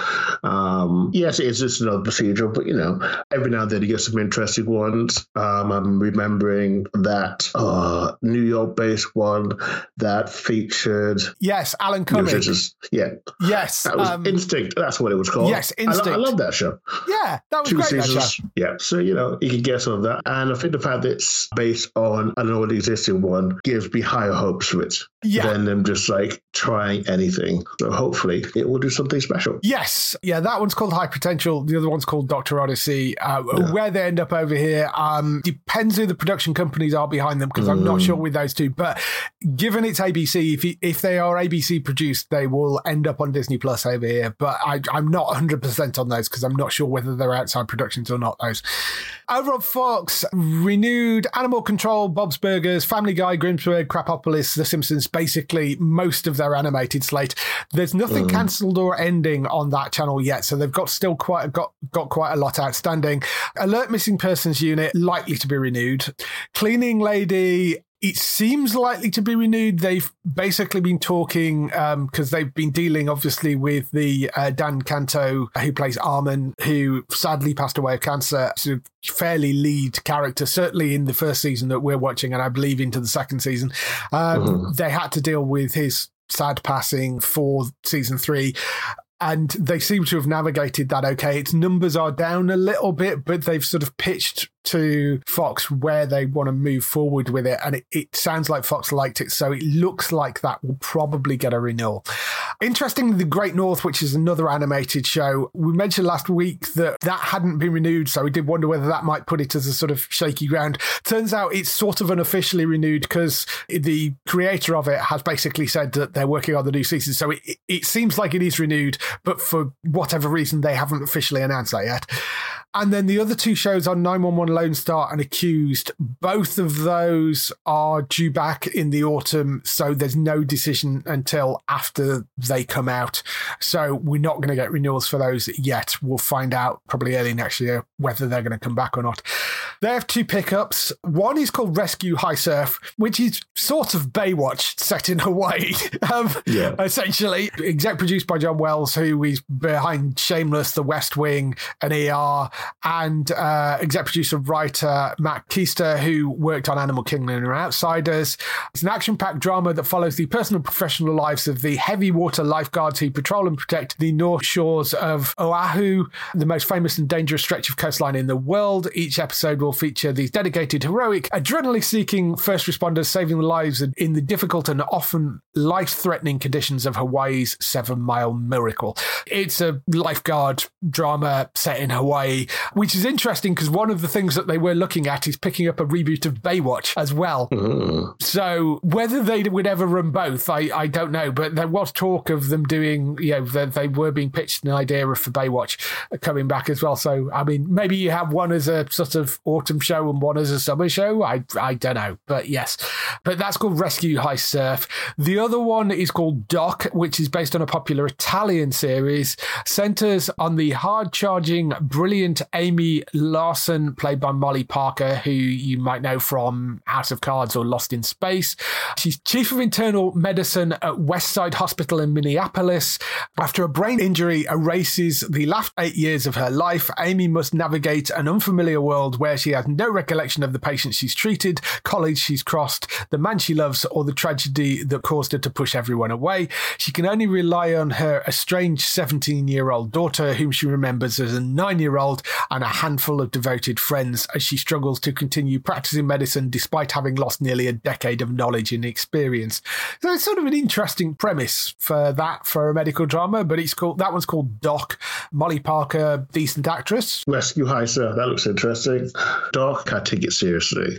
Yes, it's just another procedural, but, you know, every now and then you get some interesting ones. I'm remembering that New York-based one that featured... Yes, Alan Cumming. Yeah. Yes. That was Instinct. That's what it was called. Yes, Instinct. I love that show. Yeah, that was 2 great, seasons. that show. Yeah, so, you know, you can get some of that. And I think the fact that it's based on an already existing one gives me higher hopes for it than them just, like, trying anything. So hopefully it will do something special. Yes. Yeah, that one's called High Potential. The other one's called Dr. Odyssey. Where they end up over here depends who the production companies are behind them, because I'm not sure with those two. But given it's ABC, if they are ABC produced, they will end up on Disney Plus over here. But I'm not 100% on those because I'm not sure whether they're outside productions or not, those. Over on Fox, renewed Animal Control, Bob's Burgers, Family Guy, Grimsburg, Crapopolis, The Simpsons, basically most of their animated slate. There's nothing cancelled or ending on that channel yet, so they've got quite a lot outstanding. Alert Missing Persons Unit, likely to be renewed. Cleaning Lady, it seems likely to be renewed. They've basically been talking because they've been dealing, obviously, with the Dan Canto, who plays Armin, who sadly passed away of cancer. It's a fairly lead character, certainly in the first season that we're watching, and I believe into the second season. They had to deal with his sad passing for season 3. And they seem to have navigated that okay. Its numbers are down a little bit, but they've sort of pitched to Fox where they want to move forward with it. And it sounds like Fox liked it. So it looks like that will probably get a renewal. Interestingly, The Great North, which is another animated show, we mentioned last week that hadn't been renewed. So we did wonder whether that might put it as a sort of shaky ground. Turns out it's sort of unofficially renewed because the creator of it has basically said that they're working on the new season. So it seems like it is renewed, but for whatever reason, they haven't officially announced that yet. And then the other 2 shows are 911 Lone Star and Accused. Both of those are due back in the autumn, so there's no decision until after they come out. So we're not going to get renewals for those yet. We'll find out probably early next year whether they're going to come back or not. They have 2 pickups. One is called Rescue High Surf, which is sort of Baywatch set in Hawaii, essentially. Exec produced by John Wells, who is behind Shameless, The West Wing, and ER, and exec producer writer Matt Keister, who worked on Animal Kingdom and Outsiders. It's an action-packed drama that follows the personal and professional lives of the heavy water lifeguards who patrol and protect the north shores of Oahu, the most famous and dangerous stretch of coastline in the world. Each episode will feature these dedicated, heroic, adrenaline-seeking first responders saving the lives in the difficult and often life-threatening conditions of Hawaii's 7-Mile Miracle. It's a lifeguard drama set in Hawaii, which is interesting because one of the things that they were looking at is picking up a reboot of Baywatch as well. So whether they would ever run both, I don't know, but there was talk of them doing, they were being pitched an idea for Baywatch coming back as well. So, I mean, maybe you have one as a sort of autumn show and one as a summer show. I don't know, but yes. But that's called Rescue High Surf. The other one is called Doc, which is based on a popular Italian series, centers on the hard-charging, brilliant Amy Larson, played by Molly Parker, who you might know from House of Cards or Lost in Space. She's chief of internal medicine at Westside Hospital in Minneapolis. After a brain injury erases the last 8 years of her life, Amy must navigate an unfamiliar world where she she has no recollection of the patient she's treated, colleagues she's crossed, the man she loves, or the tragedy that caused her to push everyone away. She can only rely on her estranged 17-year-old daughter, whom she remembers as a 9-year-old, and a handful of devoted friends as she struggles to continue practicing medicine despite having lost nearly a decade of knowledge and experience. So it's sort of an interesting premise for a medical drama, but that one's called Doc. Molly Parker, decent actress. Rescue Heiser, that looks interesting. Doc, can't take it seriously.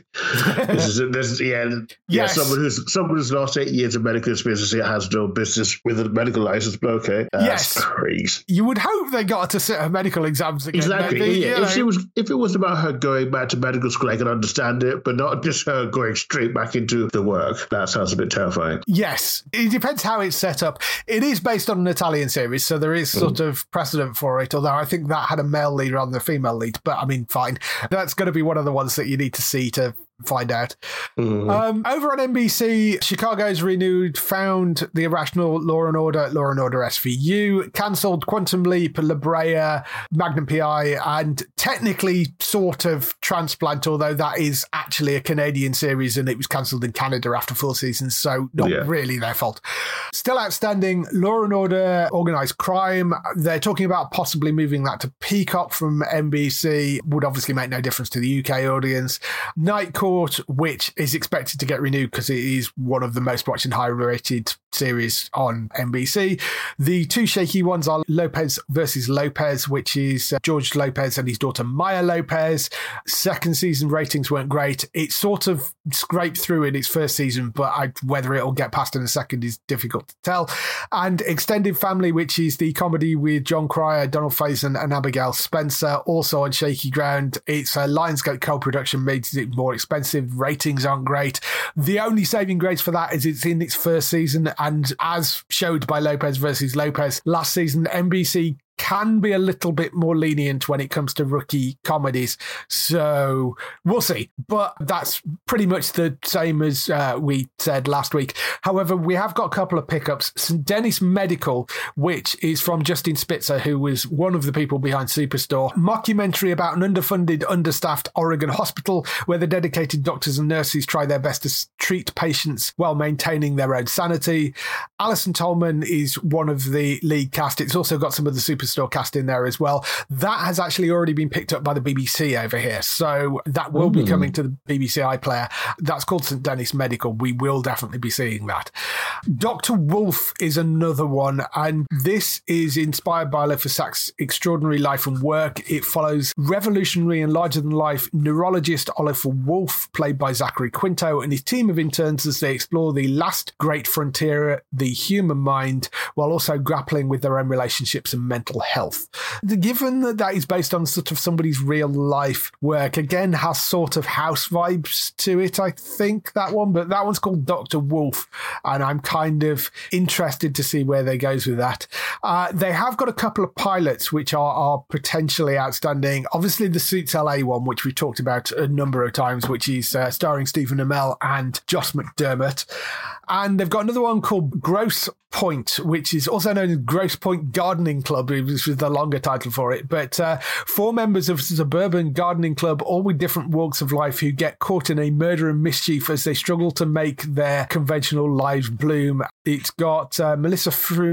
Yes. Someone who's lost 8 years of medical experience has no business with a medical license, but okay. That's crazy. You would hope they got her to sit her medical exams again. Exactly. Maybe, If it was about her going back to medical school, I can understand it, but not just her going straight back into the work. That sounds a bit terrifying. Yes. It depends how it's set up. It is based on an Italian series, so there is sort of precedent for it, although I think that had a male lead rather than a female lead. But I mean, fine. That's going to be one of the ones that you need to see to find out. Over on NBC, Chicago's renewed Found the Irrational, Law and Order SVU, cancelled Quantum Leap, La Brea, Magnum PI, and technically sort of Transplant, although that is actually a Canadian series and it was cancelled in Canada after 4 seasons, so not really their fault. Still outstanding, Law and Order Organised Crime. They're talking about possibly moving that to Peacock from NBC. Would obviously make no difference to the UK audience. Night Court, which is expected to get renewed because it is one of the most watched and high-rated series on NBC. The two shaky ones are Lopez versus Lopez, which is George Lopez and his daughter Maya Lopez. Second season ratings weren't great. It sort of scraped through in its first season, but whether it'll get past in the second is difficult to tell. And Extended Family, which is the comedy with John Cryer, Donald Faison and Abigail Spencer, also on shaky ground. It's a Lionsgate co-production, makes it more expensive. Ratings aren't great. The only saving grace for that is it's in its first season, and as showed by Lopez versus Lopez last season, NBC can be a little bit more lenient when it comes to rookie comedies. So we'll see. But that's pretty much the same as we said last week. However, we have got a couple of pickups. St. Denis Medical, which is from Justin Spitzer, who was one of the people behind Superstore. Mockumentary about an underfunded, understaffed Oregon hospital where the dedicated doctors and nurses try their best to treat patients while maintaining their own sanity. Alison Tolman is one of the lead cast. It's also got some of the Superstore cast in there as well. That has actually already been picked up by the BBC over here, so that will be coming to the BBC iPlayer. That's called St. Denis Medical. We will definitely be seeing that. Dr. Wolf is another one, and this is inspired by Oliver Sacks' extraordinary life and work. It follows revolutionary and larger-than-life neurologist Oliver Wolf, played by Zachary Quinto, and his team of interns as they explore the last great frontier, the human mind, while also grappling with their own relationships and mental health. Given that that is based on sort of somebody's real life work, again has sort of House vibes to it, I think, that one, but that one's called Dr. Wolf, and I'm kind of interested to see where they goes with that. They have got a couple of pilots which are potentially outstanding. Obviously the Suits LA one, which we talked about a number of times, which is starring Stephen Amell and Josh McDermott. And they've got another one called Grosse Point, which is also known as Grosse Point Gardening Club, which is the longer title for it. But 4 members of a suburban gardening club, all with different walks of life, who get caught in a murder and mischief as they struggle to make their conventional lives bloom. It's got Melissa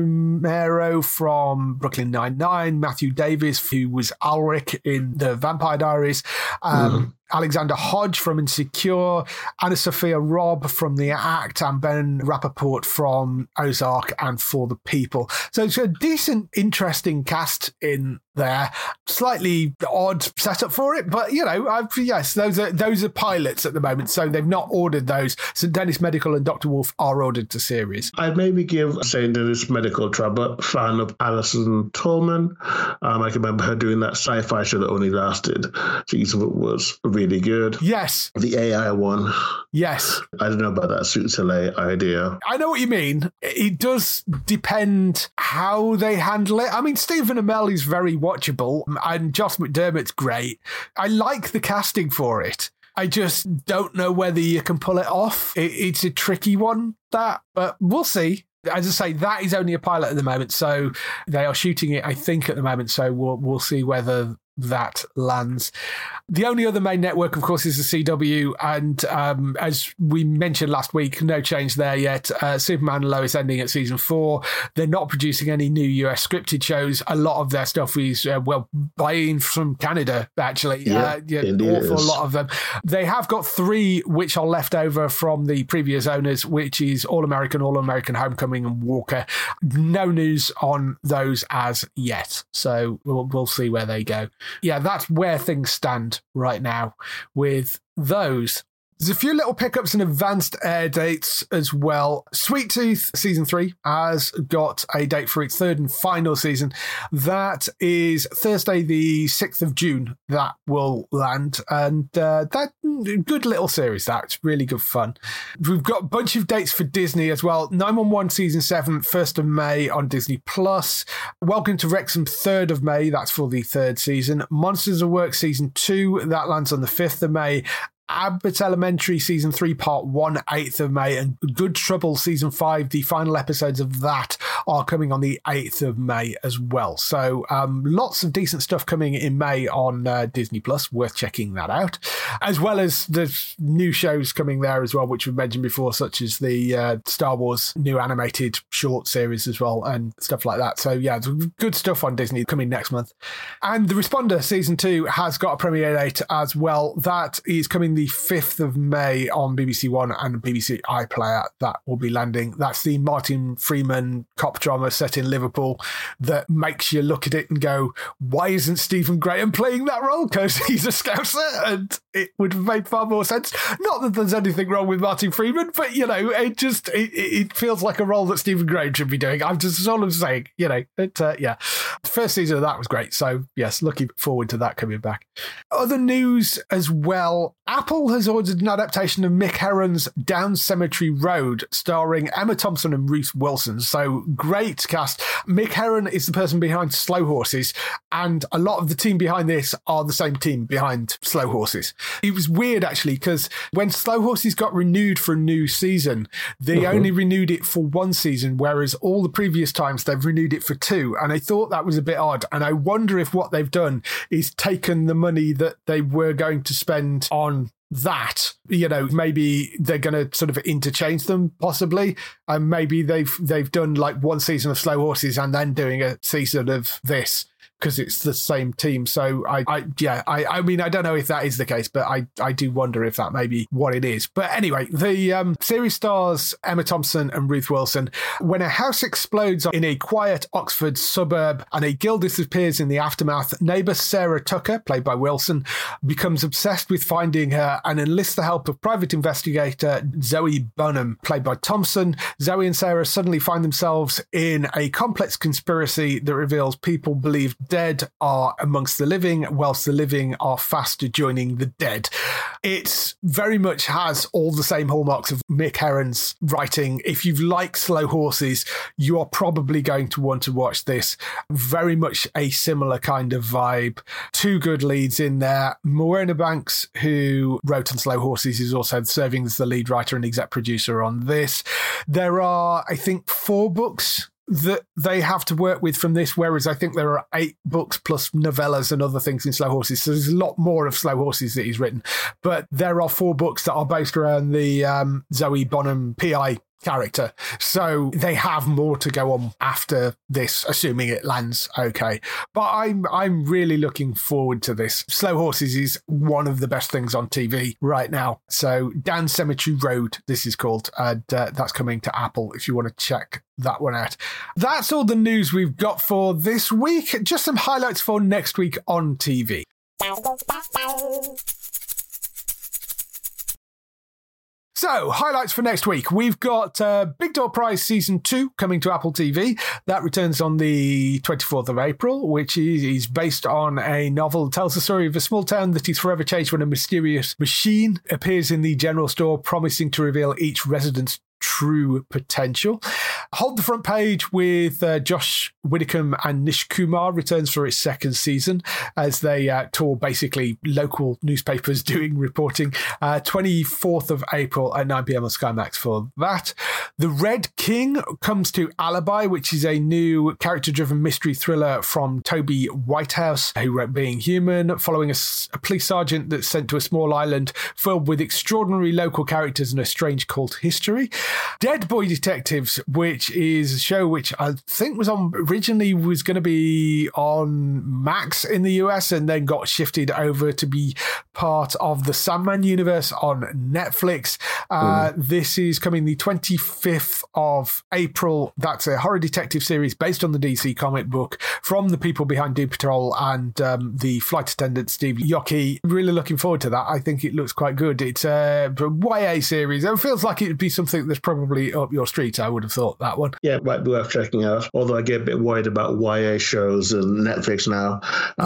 Fumero from Brooklyn Nine-Nine, Matthew Davis, who was Ulrich in The Vampire Diaries, Alexander Hodge from Insecure, Anna Sophia Robb from The Act, and Ben Rappaport from Ozark and For the People. So it's a decent, interesting cast in there. Slightly odd setup for it, but yes, those are pilots at the moment, so they've not ordered those. St. Denis Medical and Dr. Wolf are ordered to series. I'd maybe give St. Denis Medical trouble. Fan of Alison Tolman. I can remember her doing that sci-fi show that only lasted season, was really good. Yes. The AI one. Yes. I don't know about that Suits LA idea. I know what you mean. It does depend how they handle it. I mean, Stephen Amell is very watchable, and Josh McDermott's great. I like the casting for it. I just don't know whether you can pull it off. It's a tricky one, but we'll see. As I say, that is only a pilot at the moment, so they are shooting it, I think, at the moment, so we'll see whether that lands. The only other main network, of course, is the CW, and as we mentioned last week, no change there yet. Superman and Lois ending at season 4. They're not producing any new US scripted shows. A lot of their stuff is, buying from Canada, actually. Awful lot of them. They have got 3 which are left over from the previous owners, which is All American Homecoming, and Walker. No news on those as yet, so we'll see where they go. Yeah, that's where things stand right now with those. There's a few little pickups and advanced air dates as well. Sweet Tooth Season 3 has got a date for its 3rd and final season. That is Thursday, the 6th of June, that will land. And that good little series, that's really good fun. We've got a bunch of dates for Disney as well. 911 Season 7, 1st of May on Disney+. Welcome to Wrexham, 3rd of May, that's for the 3rd season. Monsters at Work Season 2, that lands on the 5th of May. Abbott Elementary Season 3 Part 1, 8th of May, and Good Trouble Season 5, the final episodes of that are coming on the 8th of May as well. So lots of decent stuff coming in May on Disney+, worth checking that out. As well as the new shows coming there as well, which we've mentioned before, such as the Star Wars new animated short series as well, and stuff like that. So yeah, good stuff on Disney coming next month. And The Responder Season 2 has got a premiere date as well. That is coming the 5th of May on BBC One and BBC iPlayer. That will be landing. That's the Martin Freeman cop drama set in Liverpool that makes you look at it and go, why isn't Stephen Graham playing that role? Because he's a Scouser, and it would have made far more sense. Not that there's anything wrong with Martin Freeman, but, it feels like a role that Stephen Graham should be doing. I'm just sort of saying, The first season of that was great. So, yes, looking forward to that coming back. Other news as well. Apple has ordered an adaptation of Mick Herron's Down Cemetery Road, starring Emma Thompson and Ruth Wilson. So great cast. Mick Herron is the person behind Slow Horses, and a lot of the team behind this are the same team behind Slow Horses. It was weird, actually, because when Slow Horses got renewed for a new season, they only renewed it for 1 season, whereas all the previous times they've renewed it for 2. And I thought that was a bit odd. And I wonder if what they've done is taken the money that they were going to spend on that, maybe they're going to sort of interchange them, possibly. And maybe they've done like 1 season of Slow Horses and then doing a season of this, because it's the same team. So I mean, I don't know if that is the case, but I do wonder if that may be what it is. But anyway, the series stars Emma Thompson and Ruth Wilson. When a house explodes in a quiet Oxford suburb and a girl disappears in the aftermath, neighbour Sarah Tucker, played by Wilson, becomes obsessed with finding her and enlists the help of private investigator Zoe Bonham, played by Thompson. Zoe and Sarah suddenly find themselves in a complex conspiracy that reveals people believe dead are amongst the living, whilst the living are fast joining the dead. It very much has all the same hallmarks of Mick Herron's writing. If you like Slow Horses, you are probably going to want to watch this. Very much a similar kind of vibe. 2 good leads in there. Morena Banks, who wrote on Slow Horses, is also serving as the lead writer and exec producer on this. There are, I think, 4 books that they have to work with from this, whereas I think there are 8 books plus novellas and other things in Slow Horses. So there's a lot more of Slow Horses that he's written. But there are 4 books that are based around the Zoe Bonham PI character. So they have more to go on after this, assuming it lands okay. But I'm really looking forward to this. Slow Horses is one of the best things on TV right now. So Down Cemetery Road, this is called, and that's coming to Apple if you want to check that one out. That's all the news we've got for this week. Just some highlights for next week on TV. So, highlights for next week. We've got Big Door Prize Season 2 coming to Apple TV. That returns on the 24th of April, which is based on a novel that tells the story of a small town that is forever changed when a mysterious machine appears in the general store, promising to reveal each resident's true potential. Hold the Front Page with Josh Widdicombe and Nish Kumar returns for its second season as they tour basically local newspapers doing reporting. 24th of April at 9 p.m. on Sky Max for that. The Red King comes to Alibi, which is a new character-driven mystery thriller from Toby Whitehouse, who wrote Being Human, following a police sergeant that's sent to a small island filled with extraordinary local characters and a strange cult history. Dead Boy Detectives, which is a show which I think was going to be on Max in the US and then got shifted over to be part of the Sandman universe on Netflix. This is coming the 25th of April. That's a horror detective series based on the DC comic book from the people behind Doom Patrol and the flight attendant Steve Yockey. Really looking forward to that. I think it looks quite good. It's a YA series. It feels like it would be something that's probably up your street. I would have thought that one. Yeah, it might be worth checking out. Although I get a bit worried about YA shows and Netflix now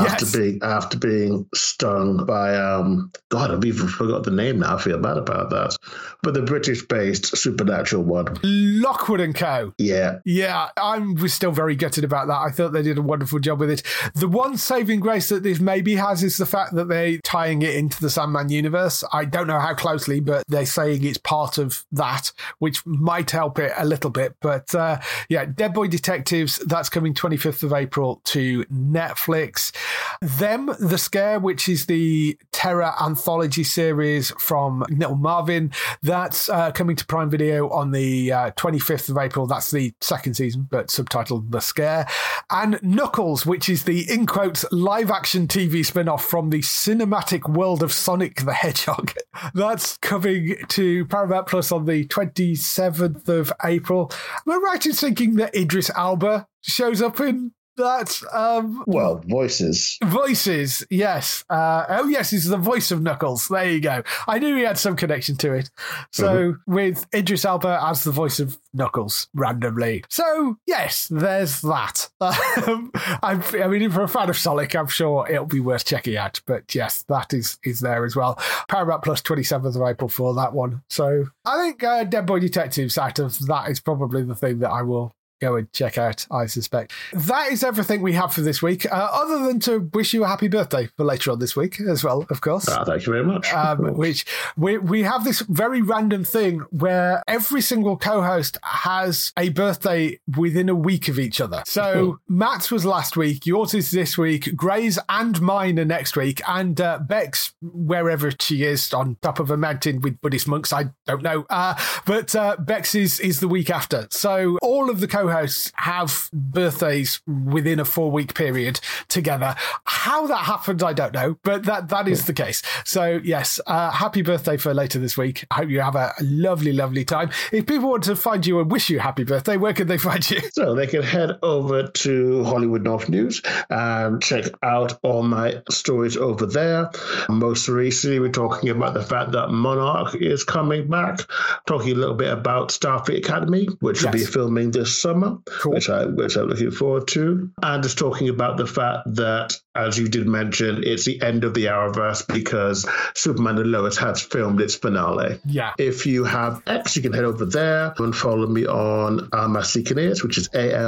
after being stung by God, I've even forgot the name now. I feel bad about that. But the British-based supernatural one, Lockwood and Co. Yeah, I was still very gutted about that. I thought they did a wonderful job with it. The one saving grace that this maybe has is the fact that they're tying it into the Sandman universe. I don't know how closely, but they're saying it's part of that, which might help it a little bit. But Dead Boy Detectives, that's coming 25th of April to Netflix. Them, The Scare, which is the terror anthology series from Neil Marvin, that's coming to Prime Video on the 25th of April. That's the second season, but subtitled The Scare. And Knuckles, which is the, in quotes, live-action TV spin-off from the cinematic world of Sonic the Hedgehog. That's coming to Paramount Plus on the 27th of April. Am I right in thinking that Idris Elba shows up in that? Voices. Voices, yes. Yes, he's the voice of Knuckles. There you go. I knew he had some connection to it. So with Idris Elba as the voice of Knuckles, randomly. So, yes, there's that. I mean, for a fan of Sonic, I'm sure it'll be worth checking out. But yes, that is there as well. Paramount Plus 27th of April for that one. So I think Dead Boy Detectives out of that is probably the thing that I will go and check out, I suspect. That is everything we have for this week, other than to wish you a happy birthday for later on this week as well, of course. Thank you very much. Which we have this very random thing where every single co-host has a birthday within a week of each other. So Matt's was last week, yours is this week, Gray's and mine are next week, and Bex, wherever she is, on top of a mountain with Buddhist monks, I don't know. But Bex is the week after. So all of the co-hosts have birthdays within a 4-week period together. How that happened, I don't know, but that is the case. So yes, happy birthday for later this week. I hope you have a lovely, lovely time. If people want to find you and wish you a happy birthday, where can they find you? So they can head over to Hollywood North News and check out all my stories over there. Most recently, we're talking about the fact that Monarch is coming back, talking a little bit about Starfleet Academy, which will be filming this summer. Cool. which I'm looking forward to. And just talking about the fact that, as you did mention, it's the end of the Arrowverse because Superman and Lois has filmed its finale. Yeah. If you have X, you can head over there and follow me on Almasy Kinneas, which is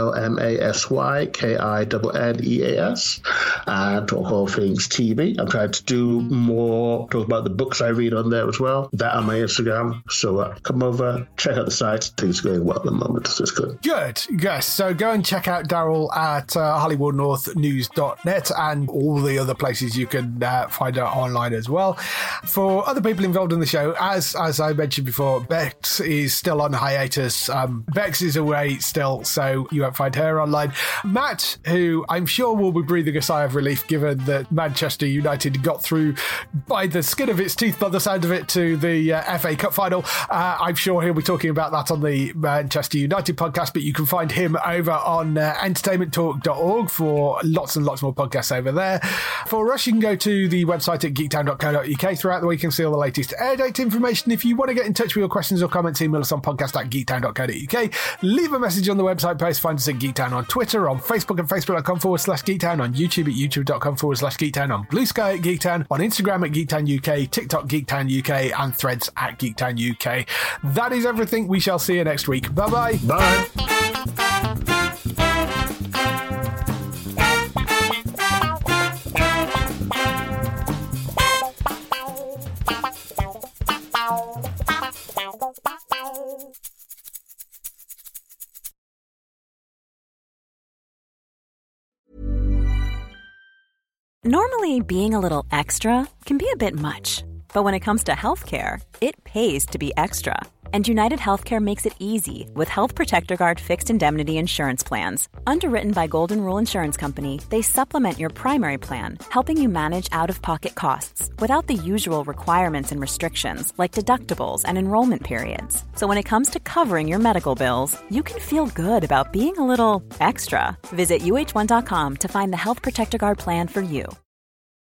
ALMASYKINNEAS, and talk all things TV. I'm trying to do more, talk about the books I read on there as well. That on my Instagram. So come over, check out the site. Things are going well at the moment. So it's good. Good. Yes. So go and check out Daryl at HollywoodNorthNews.net and all the other places you can find out online as well. For other people involved in the show, as I mentioned before, Bex is still on hiatus. Bex is away still, so you won't find her online. Matt, who I'm sure will be breathing a sigh of relief given that Manchester United got through by the skin of its teeth, by the sound of it, to the FA Cup final. I'm sure he'll be talking about that on the Manchester United podcast, but you can find him over on entertainmenttalk.org for lots and lots more podcasts over over there. For us, you can go to the website at geektown.co.uk throughout the week and see all the latest air date information. If you want to get in touch with your questions or comments, email us on podcast@geektown.co.uk. Leave a message on the website post. Find us at Geektown on Twitter, on Facebook at facebook.com/Geektown, on YouTube at youtube.com/Geektown, on Blue Sky at Geektown, on Instagram at Geektown UK, TikTok Geektown UK, and Threads at Geektown UK. That is everything. We shall see you next week. Bye-bye. Bye. Normally, being a little extra can be a bit much, but when it comes to healthcare, it pays to be extra. And United Healthcare makes it easy with Health Protector Guard fixed indemnity insurance plans. Underwritten by Golden Rule Insurance Company, they supplement your primary plan, helping you manage out-of-pocket costs without the usual requirements and restrictions like deductibles and enrollment periods. So when it comes to covering your medical bills, you can feel good about being a little extra. Visit uh1.com to find the Health Protector Guard plan for you.